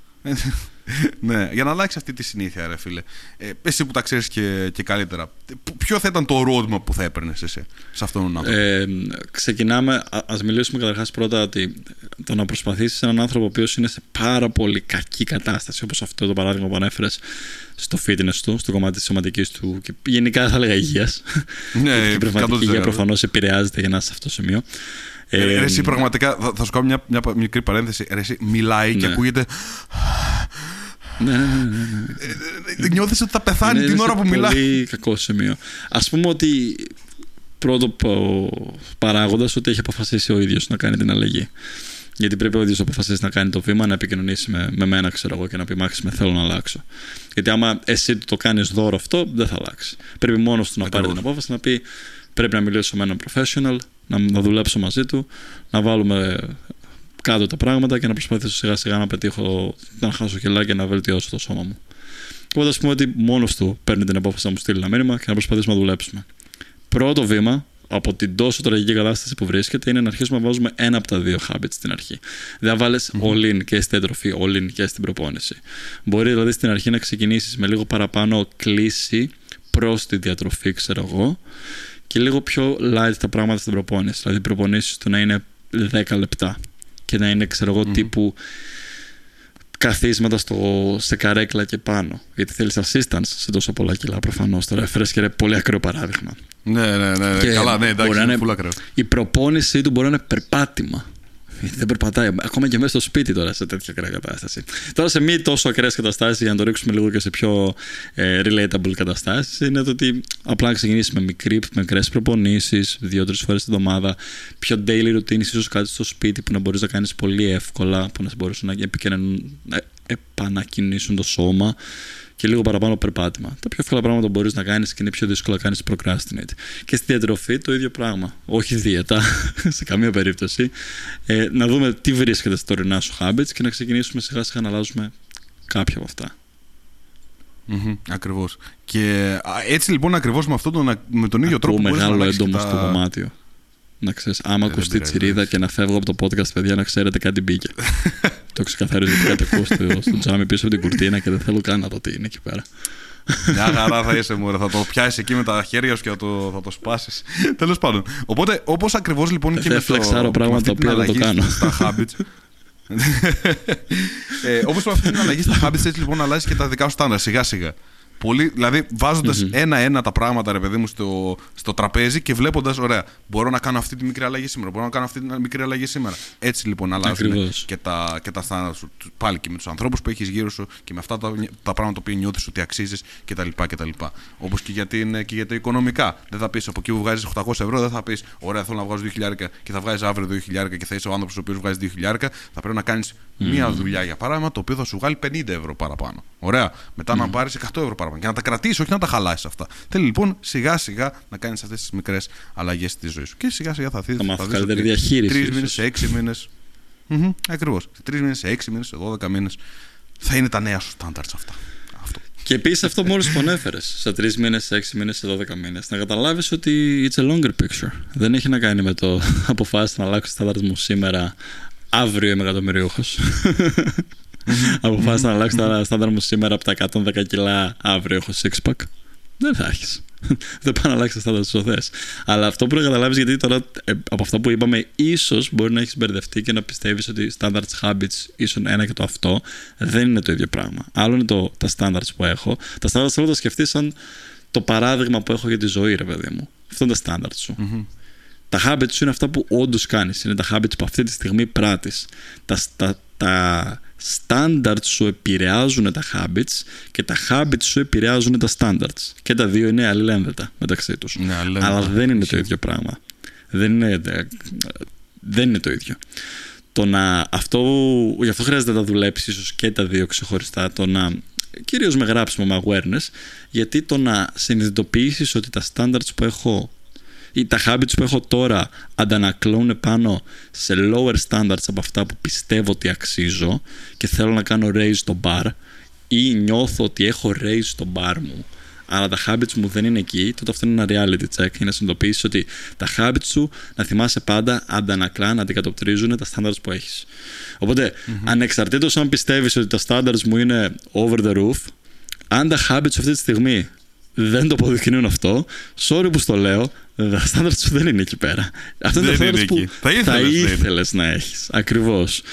Ναι, για να αλλάξει αυτή τη συνήθεια, ρε φίλε. Ε, εσύ που τα ξέρεις και, και καλύτερα, ποιο θα ήταν το roadmap που θα έπαιρνες εσύ σε αυτόν τον άνθρωπο? Ε, ξεκινάμε, ας μιλήσουμε καταρχάς πρώτα ότι το να προσπαθήσεις έναν άνθρωπο ο οποίος είναι σε πάρα πολύ κακή κατάσταση, όπως αυτό το παράδειγμα που ανέφερες στο fitness του, στο κομμάτι της σωματικής του και γενικά θα έλεγα υγείας. Ναι, η πνευματική υγεία προφανώς επηρεάζεται για να είσαι σε αυτό το σημείο. Ε, ρε, εσύ πραγματικά, θα, θα σου κάνω μια, μια μικρή παρένθεση. Ρε, εσύ μιλάει, ναι, και ακούγεται. Ναι, ναι, ναι, ναι. Νιώθεις ότι θα πεθάνει, ναι, την ώρα που μιλάει. Είναι πολύ κακό σημείο. Ας πούμε ότι πρώτο παράγοντας ότι έχει αποφασίσει ο ίδιος να κάνει την αλλαγή. Γιατί πρέπει ο ίδιος να αποφασίσει να κάνει το βήμα, να επικοινωνήσει με, με μένα, ξέρω εγώ, και να πει Μάξι, με θέλω να αλλάξω. Γιατί άμα εσύ το κάνεις δώρο αυτό, δεν θα αλλάξει. Πρέπει μόνος του να πάρει την απόφαση, να πει πρέπει να μιλήσω με έναν professional, να, να δουλέψω μαζί του, να βάλουμε κάτω τα πράγματα και να προσπαθήσω σιγά σιγά να πετύχω, να χάσω κιλά και να βελτιώσω το σώμα μου. Οπότε ας πούμε ότι μόνος του παίρνει την απόφαση να μου στείλει ένα μήνυμα και να προσπαθήσουμε να δουλέψουμε. Πρώτο βήμα από την τόσο τραγική κατάσταση που βρίσκεται είναι να αρχίσουμε να βάζουμε ένα από τα δύο habits στην αρχή. Δεν βάλεις mm-hmm. all in και στην διατροφή, all in και στην προπόνηση. Μπορεί δηλαδή στην αρχή να ξεκινήσεις με λίγο παραπάνω κλίση προς τη διατροφή, ξέρω εγώ, και λίγο πιο light τα πράγματα στην προπόνηση. Δηλαδή, οι προπονήσεις του να είναι δέκα λεπτά και να είναι, ξέρω εγώ, mm-hmm. τύπου καθίσματα στο, σε καρέκλα και πάνω. Γιατί θέλεις assistance σε τόσο πολλά κιλά, προφανώς. Τώρα έφερες και πολύ ακραίο παράδειγμα. Ναι, ναι, ναι. Και καλά, ναι, εντάξει, είναι πολύ ακραίο. Η προπόνησή του μπορεί να είναι περπάτημα. Δεν περπατάει, ακόμα και μέσα στο σπίτι τώρα σε τέτοια ακραία κατάσταση. Τώρα σε μη τόσο ακραίες καταστάσεις, για να το ρίξουμε λίγο και σε πιο ε, relatable καταστάσεις, είναι το ότι απλά να ξεκινήσεις με μικρή, με μικρές προπονήσεις, δύο-τρεις φορές την εβδομάδα, πιο daily routine, ίσως κάτι στο σπίτι που να μπορείς να κάνεις πολύ εύκολα, που να μπορείς να, να επανακινήσουν το σώμα. Και λίγο παραπάνω περπάτημα. Τα πιο εύκολα πράγματα που μπορείς να κάνεις και είναι πιο δύσκολο να κάνεις procrastinate. Και στη διατροφή το ίδιο πράγμα. Όχι δίαιτα, σε καμία περίπτωση. Ε, να δούμε τι βρίσκεται στα τωρινά σου habits και να ξεκινήσουμε σιγά σιγά να αλλάζουμε κάποια από αυτά. Mm-hmm, ακριβώς. Και έτσι λοιπόν ακριβώς με, αυτό τον, με τον ίδιο τρόπο. Ακούω μεγάλο έντομο στο δωμάτιο. Να ξέρεις, άμα ε, ακουστεί τσιρίδα και να φεύγω από το podcast, παιδιά, να ξέρετε κάτι μπήκε. Το ξεκαθαρίζω ότι κάτι ακούω στο, στο τζάμι πίσω από την κουρτίνα και δεν θέλω καν να δω τι είναι εκεί πέρα. Μια χαρά θα είσαι, μωρέ. Θα το πιάσεις εκεί με τα χέρια σου και θα το, θα το σπάσεις. Τέλος πάντων. Οπότε, όπως ακριβώς λοιπόν και με το. Δεν φλεξάρω πράγματα τα οποία δεν το κάνω. Στα habits. ε, όπως με αυτή την αλλαγή στα habits, έτσι λοιπόν αλλάζει και τα δικά σου στάνταρ σιγά σιγά. Πολύ, δηλαδή βάζοντας mm-hmm. ένα-ένα τα πράγματα, ρε παιδί μου, στο, στο τραπέζι και βλέποντας, ωραία, μπορώ να κάνω αυτή τη μικρή αλλαγή σήμερα, μπορώ να κάνω αυτή τη μικρή αλλαγή σήμερα. Έτσι λοιπόν αλλάζουν και τα, και τα στάνταρ σου. Πάλι και με τους ανθρώπους που έχεις γύρω σου και με αυτά τα, τα πράγματα που νιώθεις ότι αξίζεις κτλ. Όπως και για, την, και για τα οικονομικά. Δεν θα πεις από εκεί που βγάζεις οχτακόσια ευρώ, δεν θα πεις, ωραία, θέλω να βγάζω δύο χιλιάρικα και θα βγάζεις αύριο δύο χιλιάρικα και θα είσαι ο άνθρωπος ο οποίος βγάζει δύο χιλιάρικα. Θα πρέπει να κάνεις mm. μία δουλειά για παράδειγμα, το οποίο θα σου βγάλει πενήντα ευρώ παραπάνω. Ωραία. Μετά mm. να πάρεις εκατό ευρώ παραπάνω και να τα κρατήσεις, όχι να τα χαλάσεις αυτά. Θέλει λοιπόν σιγά σιγά να κάνεις αυτές τις μικρές αλλαγές στη ζωή σου. Και σιγά σιγά θα δεις. Θα μάθεις καλύτερη διαχείριση. Τρεις μήνες, σε έξι μήνες. Mm-hmm, ακριβώς. Σε τρεις μήνες, σε έξι μήνες, σε δώδεκα μήνες θα είναι τα νέα σου standards αυτά. Αυτό. Και επίσης αυτό μόλις που ανέφερες, σε τρεις μήνες, σε έξι μήνες, σε δώδεκα μήνες, να καταλάβεις ότι it's a longer picture. Δεν έχει να κάνει με το αποφάσεις να αλλάξω τα standards μου σήμερα, αύριο είμαι εκατομμυριούχος. Αποφάσισα να αλλάξω τα στάνταρ μου σήμερα από τα εκατόν δέκα κιλά, αύριο έχω six pack. Δεν θα έχεις. Δεν πάει να αλλάξει τα στάνταρ σου θες. Αλλά αυτό που να καταλάβεις, γιατί τώρα ε, από αυτά που είπαμε, ίσως μπορεί να έχεις μπερδευτεί και να πιστεύεις ότι standards habits ίσον ένα και το αυτό. Δεν είναι το ίδιο πράγμα. Άλλο είναι το, τα standards που έχω. Τα standards θέλω να τα σκεφτείς σαν το παράδειγμα που έχω για τη ζωή, ρε παιδί μου. Αυτό είναι τα standards σου. Mm-hmm. Τα habits σου είναι αυτά που όντως κάνεις. Είναι τα habits που αυτή τη στιγμή πράττεις. Τα, τα, τα standards σου επηρεάζουν τα habits και τα habits σου επηρεάζουν τα standards. Και τα δύο είναι αλληλένδετα μεταξύ τους. Ναι, αλλά δεν είναι το ίδιο πράγμα. Δεν είναι, δεν είναι το ίδιο. Το να, αυτό, γι' αυτό χρειάζεται να τα δουλέψεις ίσως και τα δύο ξεχωριστά. Το να, κυρίως με γράψιμο, με awareness, γιατί το να συνειδητοποιήσεις ότι τα standards που έχω ή τα habits που έχω τώρα αντανακλώνουν πάνω σε lower standards από αυτά που πιστεύω ότι αξίζω και θέλω να κάνω raise στο bar, ή νιώθω ότι έχω raise στο bar μου αλλά τα habits μου δεν είναι εκεί, τότε αυτό είναι ένα reality check. Είναι να συνειδητοποιήσεις ότι τα habits σου, να θυμάσαι πάντα, αντανακλά, να αντικατοπτρίζουν τα standards που έχεις. Οπότε, mm-hmm. ανεξαρτήτως αν πιστεύεις ότι τα standards μου είναι over the roof, αν τα habits αυτή τη στιγμή δεν το αποδεικνύουν αυτό, sorry που στο λέω, τα standards σου δεν είναι εκεί πέρα. Αυτό είναι τα standards που θα ήθελες, θα ήθελες να έχεις. Ακριβώς.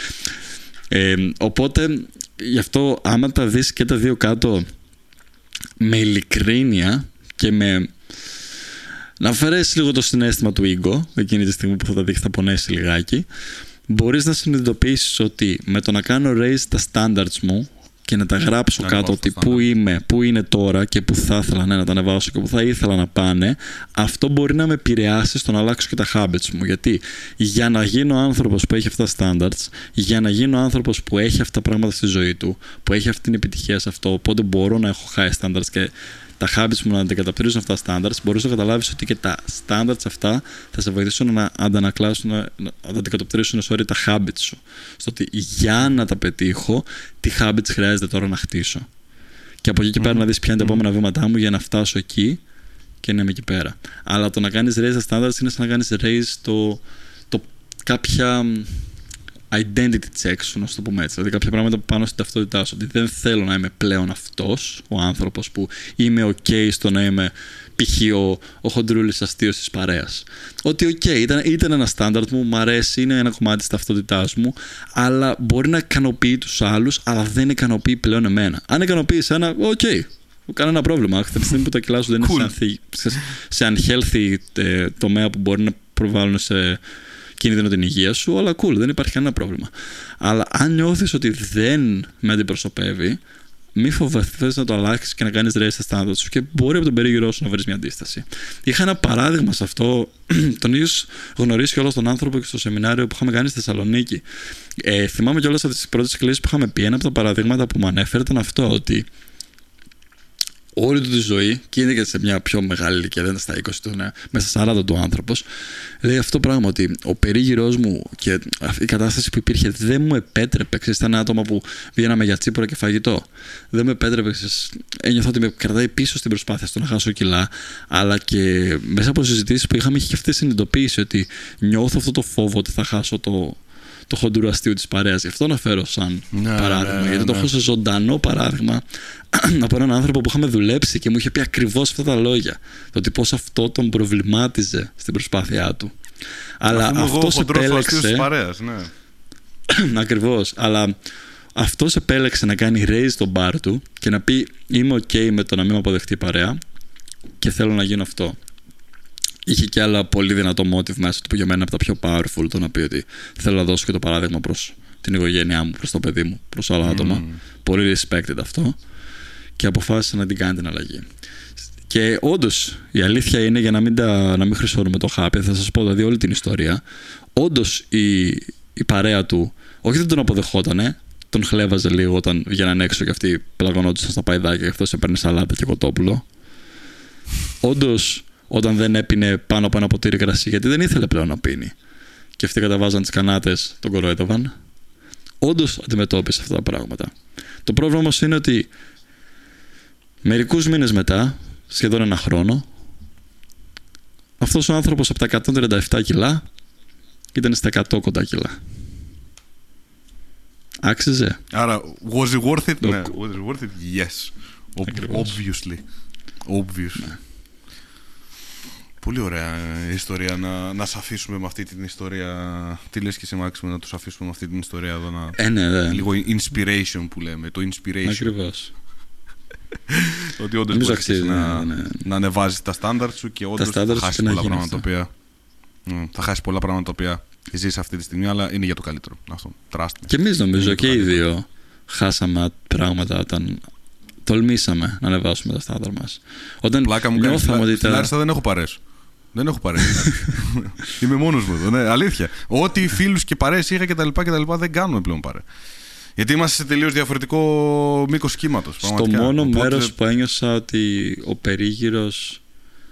Ε, οπότε, γι' αυτό, άμα τα δεις και τα δύο κάτω με ειλικρίνεια και με να αφαιρέσεις λίγο το συναίσθημα του ego, εκείνη τη στιγμή που θα τα δείχνει θα πονέσει λιγάκι, μπορείς να συνειδητοποιήσεις ότι με το να κάνω raise τα standards μου και να τα γράψω να κάτω ότι πού είμαι, πού είναι τώρα και πού θα ήθελα ναι, να τα ανεβάσω και πού θα ήθελα να πάνε, αυτό μπορεί να με επηρεάσει στο να αλλάξω και τα habits μου. Γιατί για να γίνω άνθρωπος που έχει αυτά τα standards, για να γίνω άνθρωπος που έχει αυτά τα πράγματα στη ζωή του, που έχει αυτή την επιτυχία σε αυτό, οπότε μπορώ να έχω high standards και τα habits μου να αντικαταπτρίζουν αυτά τα standards, μπορείς να καταλάβεις ότι και τα standards αυτά θα σε βοηθήσουν να αντανακλάσουν, να, να αντικαταπτρίζουν sorry, τα habits σου. Στο ότι για να τα πετύχω, τι habits χρειάζεται τώρα να χτίσω. Και από εκεί και πέρα mm-hmm. να δεις ποια είναι τα επόμενα βήματά μου για να φτάσω εκεί και να είμαι εκεί πέρα. Αλλά το να κάνεις raise τα standards είναι σαν να κάνεις raise το, το κάποια identity checks, να το πούμε έτσι. Δηλαδή κάποια πράγματα που πάνω στην ταυτότητά σου. Ότι δεν θέλω να είμαι πλέον αυτός ο άνθρωπος που είμαι ok στο να είμαι π.χ. ο, ο χοντρούλης αστείος της παρέας. Ότι ok, ήταν, ήταν ένα στάνταρτ μου, μου αρέσει, είναι ένα κομμάτι της ταυτότητάς μου, αλλά μπορεί να ικανοποιεί τους άλλους, αλλά δεν ικανοποιεί πλέον εμένα. Αν ικανοποιεί εσένα, ok. Κανένα πρόβλημα. Αυτή τη στιγμή που τα κιλά σου δεν cool. είναι σε, σε unhealthy ε, τομέα που μπορεί να προβάλλουν σε κίνδυνο την υγεία σου, αλλά cool, δεν υπάρχει κανένα πρόβλημα. Αλλά αν νιώθεις ότι δεν με αντιπροσωπεύει, μη φοβηθείς να το αλλάξεις και να κάνεις raise στα στάνταρ σου και μπορεί από τον περίγυρό σου να βρεις μια αντίσταση. Είχα ένα παράδειγμα σε αυτό, τον ίδιος γνωρίσει κιόλας τον άνθρωπο και στο σεμινάριο που είχαμε κάνει στη Θεσσαλονίκη. Ε, θυμάμαι κιόλας από τις πρώτες εκκλήσεις που είχαμε πει, ένα από τα παραδείγματα που μου ανέφερε ήταν αυτό, ότι όλη του τη ζωή, και είναι και σε μια πιο μεγάλη ηλικία, δεν είναι στα είκοσι του, ναι, μέσα στα σαράντα του άνθρωπος, λέει αυτό το πράγμα, ότι ο περίγυρός μου και η κατάσταση που υπήρχε δεν μου επέτρεπε. Ξέρεις, ήταν άτομα που βγαίναμε για τσίπουρα και φαγητό. Δεν μου επέτρεπε. Ένιωθα ότι με κρατάει πίσω στην προσπάθεια στο να χάσω κιλά, αλλά και μέσα από συζητήσεις που είχαμε, είχε και αυτή η συνειδητοποίηση ότι νιώθω αυτό το φόβο ότι θα χάσω το. το χοντουραστείο της παρέας. Γι' αυτό αναφέρω σαν ναι, παράδειγμα. Ναι, ναι, γιατί ναι. το έχω σε ζωντανό παράδειγμα από έναν άνθρωπο που είχαμε δουλέψει και μου είχε πει ακριβώς αυτά τα λόγια. Το ότι πώς αυτό τον προβλημάτιζε στην προσπάθειά του. Αλλά αυτός επέλεξε. Της παρέας, ναι. Ακριβώς. Αλλά αυτός επέλεξε να κάνει raise τον bar του και να πει είμαι ok με το να μην με αποδεχτεί παρέα και θέλω να γίνω αυτό. Είχε και άλλα πολύ δυνατό motive μέσα του που για μένα είναι από τα πιο powerful, το να πει ότι θέλω να δώσω και το παράδειγμα προς την οικογένειά μου, προς το παιδί μου, προς άλλα άτομα. Mm. Πολύ respected αυτό. Και αποφάσισε να την κάνει την αλλαγή. Και όντως η αλήθεια είναι, για να μην, τα, να μην χρυσώνουμε το χάπι, θα σας πω δηλαδή όλη την ιστορία. Όντως η, η παρέα του, όχι δεν τον αποδεχότανε, τον χλέβαζε λίγο όταν βγαίναν έξω και αυτοί πλαγωνόντουσαν στα παϊδάκια και αυτός έπαιρνε σαλάτα και κοτόπουλο. Όντως όταν δεν έπινε πάνω από ένα ποτήρι κρασί, γιατί δεν ήθελε πλέον να πίνει, και αυτοί καταβάζαν τις κανάτες, τον κορόιδευαν. Όντως αντιμετώπισε αυτά τα πράγματα. Το πρόβλημα όμως είναι ότι μερικούς μήνες μετά, σχεδόν ένα χρόνο, αυτός ο άνθρωπος από τα εκατόν τριάντα επτά κιλά ήταν στα εκατό κοντά κιλά. Άξιζε. Άρα, was it worth it? Ναι. Was it worth it? Yes. Obviously. Obviously. Ναι. Πολύ ωραία ιστορία. Να, να σε αφήσουμε με αυτή την ιστορία. Τι λες και εσύ, Μάξιμο, να τους αφήσουμε με αυτή την ιστορία εδώ να... Ε, ναι, ναι. Λίγο inspiration που λέμε. Το inspiration. Ακριβώς. Ότι όντως μπορείς να, ναι, ναι. να ανεβάζεις τα στάνταρτ σου και όντως θα χάσεις πολλά πράγματα τα οποία... Θα χάσεις πολλά πράγματα τα οποία ζεις αυτή τη στιγμή, αλλά είναι για το καλύτερο. Αυτό. Trust me. Και εμείς νομίζω και οι δύο χάσαμε πράγματα όταν τολμήσαμε να ανεβάσουμε τα στάνταρτ μας. Όταν πλάκα μου νιώθαμε ότι. Στην Άριστα δεν έχω παρέες. Δεν έχω παρέες. Είμαι μόνος μου εδώ. Ναι, αλήθεια. Ό,τι φίλους και παρέες είχα κτλ. Δεν κάνουμε πλέον παρέ. Γιατί είμαστε σε τελείως διαφορετικό μήκος κύματος. Στο μόνο Οπότε... μέρος που ένιωσα ότι ο περίγυρος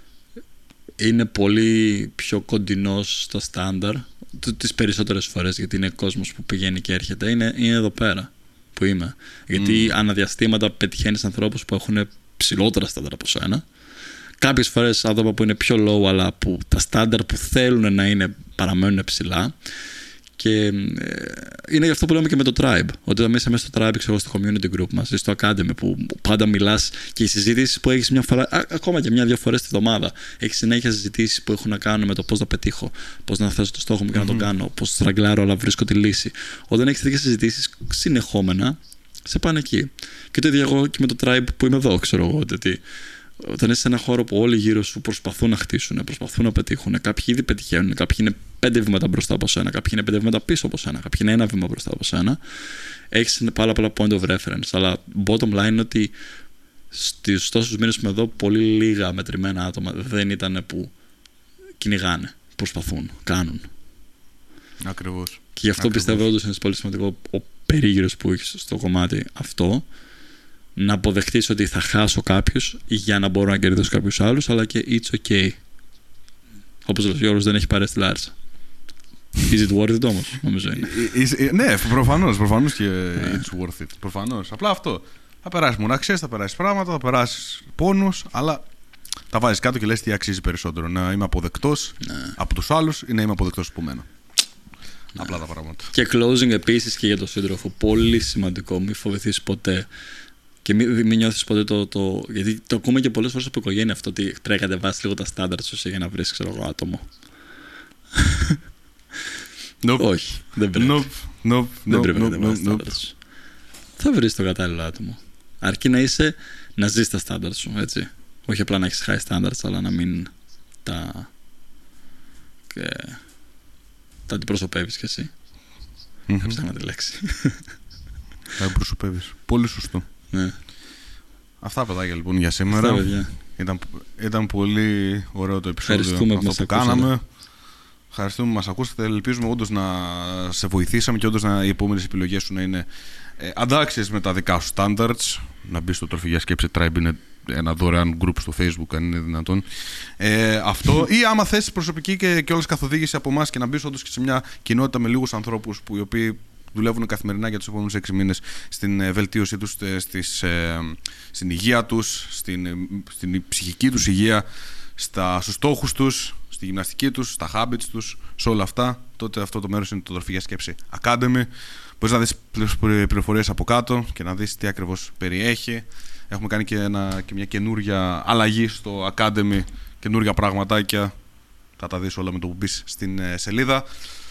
είναι πολύ πιο κοντινός στα στάνταρ τις περισσότερες φορές, γιατί είναι κόσμος που πηγαίνει και έρχεται, είναι, είναι εδώ πέρα που είμαι. Γιατί mm. αναδιαστήματα πετυχαίνεις ανθρώπους που έχουν ψηλότερα στάνταρ από σένα. Κάποιες φορές άτομα που είναι πιο low, αλλά που τα στάνταρ που θέλουν να είναι παραμένουν ψηλά. Και ε, είναι γι' αυτό που λέμε και με το Tribe. Ότι όταν είσαι μέσα στο Tribe, ξέρω, στο community group μας ή στο Academy, που πάντα μιλάς, και οι συζητήσεις που έχεις μια φορά, α, ακόμα και μια-δύο φορές τη βδομάδα, έχεις συνέχεια συζητήσεις που έχουν να κάνουν με το πώς να πετύχω, πώς να θέσω το στόχο μου και mm-hmm. να τον κάνω, πώς στραγκλάρω, αλλά βρίσκω τη λύση. Όταν έχεις τέτοιες συζητήσεις συνεχόμενα, σε πάνε εκεί. Και το ίδιο εγώ και με το Tribe που είμαι εδώ, ξέρω εγώ. Ότι όταν είσαι σε ένα χώρο που όλοι γύρω σου προσπαθούν να χτίσουν, προσπαθούν να πετύχουν, κάποιοι ήδη πετυχαίνουν, κάποιοι είναι πέντε βήματα μπροστά από σένα, κάποιοι είναι πέντε βήματα πίσω από σένα, κάποιοι είναι ένα βήμα μπροστά από σένα, έχεις πάρα πολλά point of reference. Αλλά bottom line είναι ότι στους τόσους μήνες που είμαι εδώ, πολύ λίγα μετρημένα άτομα δεν ήταν που κυνηγάνε, προσπαθούν, κάνουν. Ακριβώς. Και γι' αυτό Ακριβώς. πιστεύω όντως είναι πολύ σημαντικό ο περίγυρος που έχεις στο κομμάτι αυτό. Να αποδεχτείς ότι θα χάσω κάποιους για να μπορώ να κερδίσω κάποιους άλλους, αλλά και it's okay. Όπως ο Γιώργος δεν έχει πάρει στη Λάρισα. Is it worth it όμως, νομίζω είναι. Ναι, προφανώς, προφανώς και it's worth it. Προφανώς. Απλά αυτό. Θα περάσεις μοναξίες, θα περάσεις πράγματα, θα περάσεις πόνους, αλλά τα βάζεις κάτω και λες τι αξίζει περισσότερο. Να είμαι αποδεκτός ναι. από τους άλλους ή να είμαι αποδεκτός από μένα. Ναι. Απλά τα πράγματα. Και closing επίσης και για τον σύντροφο. Πολύ σημαντικό. Μην φοβηθείς ποτέ. Και μην, μην νιώθεις ποτέ το, το. Γιατί το ακούμε και πολλές φορές από οικογένεια αυτό, ότι πρέπει να κατεβάσεις λίγο τα στάνταρτ σου για να βρεις, ξέρω εγώ, άτομο. Nope. Όχι, δεν πρέπει. Nope. Nope. Δεν πρέπει nope. να κατεβάσεις τα στάνταρτ σου. Θα βρεις το κατάλληλο άτομο. Αρκεί να είσαι, να ζεις τα στάνταρτ σου, έτσι. Όχι απλά να έχεις high standards, αλλά να μην τα. Και... τα αντιπροσωπεύεις κι εσύ. Mm-hmm. Έψαχνα τη λέξη. Τα αντιπροσωπεύεις. Πολύ σωστό. Ναι. Αυτά, παιδάκια, λοιπόν, για σήμερα. Αυτά, ήταν, ήταν πολύ ωραίο το επεισόδιο αυτό που κάναμε. Ευχαριστούμε που μας ακούσατε. Ελπίζουμε όντως να σε βοηθήσαμε και όντως να, οι επόμενες επιλογές σου να είναι ε, αντάξιες με τα δικά σου standards. Να μπεις στο Τροφή για Σκέψη Tribe, είναι ένα δωρεάν group στο Facebook, αν είναι δυνατόν. Ε, αυτό. Ή άμα θες προσωπική και, και όλες καθοδήγηση από εμάς και να μπεις όντως και σε μια κοινότητα με λίγους ανθρώπους που οι οποίοι δουλεύουν καθημερινά για τους επόμενους έξι μήνες στην βελτίωσή τους, στις, ε, στην υγεία τους, στην, στην ψυχική τους υγεία, στα, στους στόχους τους, στη γυμναστική τους, στα habits τους, σε όλα αυτά. Τότε αυτό το μέρος είναι το Τροφή για Σκέψη Academy. Μπορείς να δεις πληροφορίες από κάτω και να δεις τι ακριβώς περιέχει. Έχουμε κάνει και, ένα, και μια καινούργια αλλαγή στο Academy, καινούργια πραγματάκια. Θα τα δεις όλα με το που μπεις στην σελίδα.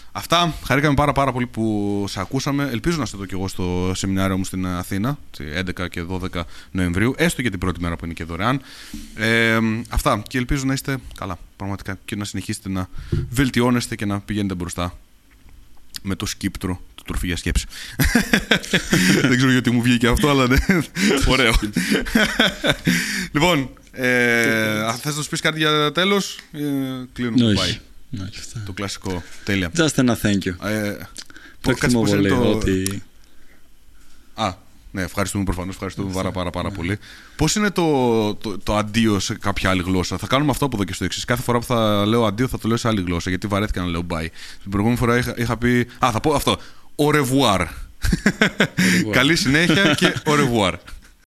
Αυτά. Χαρήκαμε πάρα, πάρα πολύ που σε ακούσαμε. Ελπίζω να είστε εδώ και εγώ στο σεμινάριο μου στην Αθήνα, έντεκα και δώδεκα Νοεμβρίου, έστω και την πρώτη μέρα που είναι και δωρεάν. Ε, αυτά. Και ελπίζω να είστε καλά, πραγματικά, και να συνεχίσετε να βελτιώνεστε και να πηγαίνετε μπροστά με το σκύπτρο του Τροφή για Σκέψη. Δεν ξέρω γιατί μου βγήκε αυτό, αλλά ναι. Ωραίο. Λοιπόν, ε, θες να σου πεις κάτι για τέλος? Ε, κλείνουμε. Πάει. Το κλασικό. Τέλεια. Just ένα thank you. Ε, το εκτιμώ πολύ το... ότι... Α, ναι, ευχαριστούμε προφανώς. Ευχαριστούμε πάρα, πάρα, πάρα πολύ. Πώς είναι το, το, το αντίο σε κάποια άλλη γλώσσα? Θα κάνουμε αυτό από εδώ και στο εξής. Κάθε φορά που θα λέω αντίο θα το λέω σε άλλη γλώσσα, γιατί βαρέθηκα να λέω bye. Την προηγούμενη φορά είχα, είχα πει... Α, θα πω αυτό. Au revoir. Καλή συνέχεια και au revoir.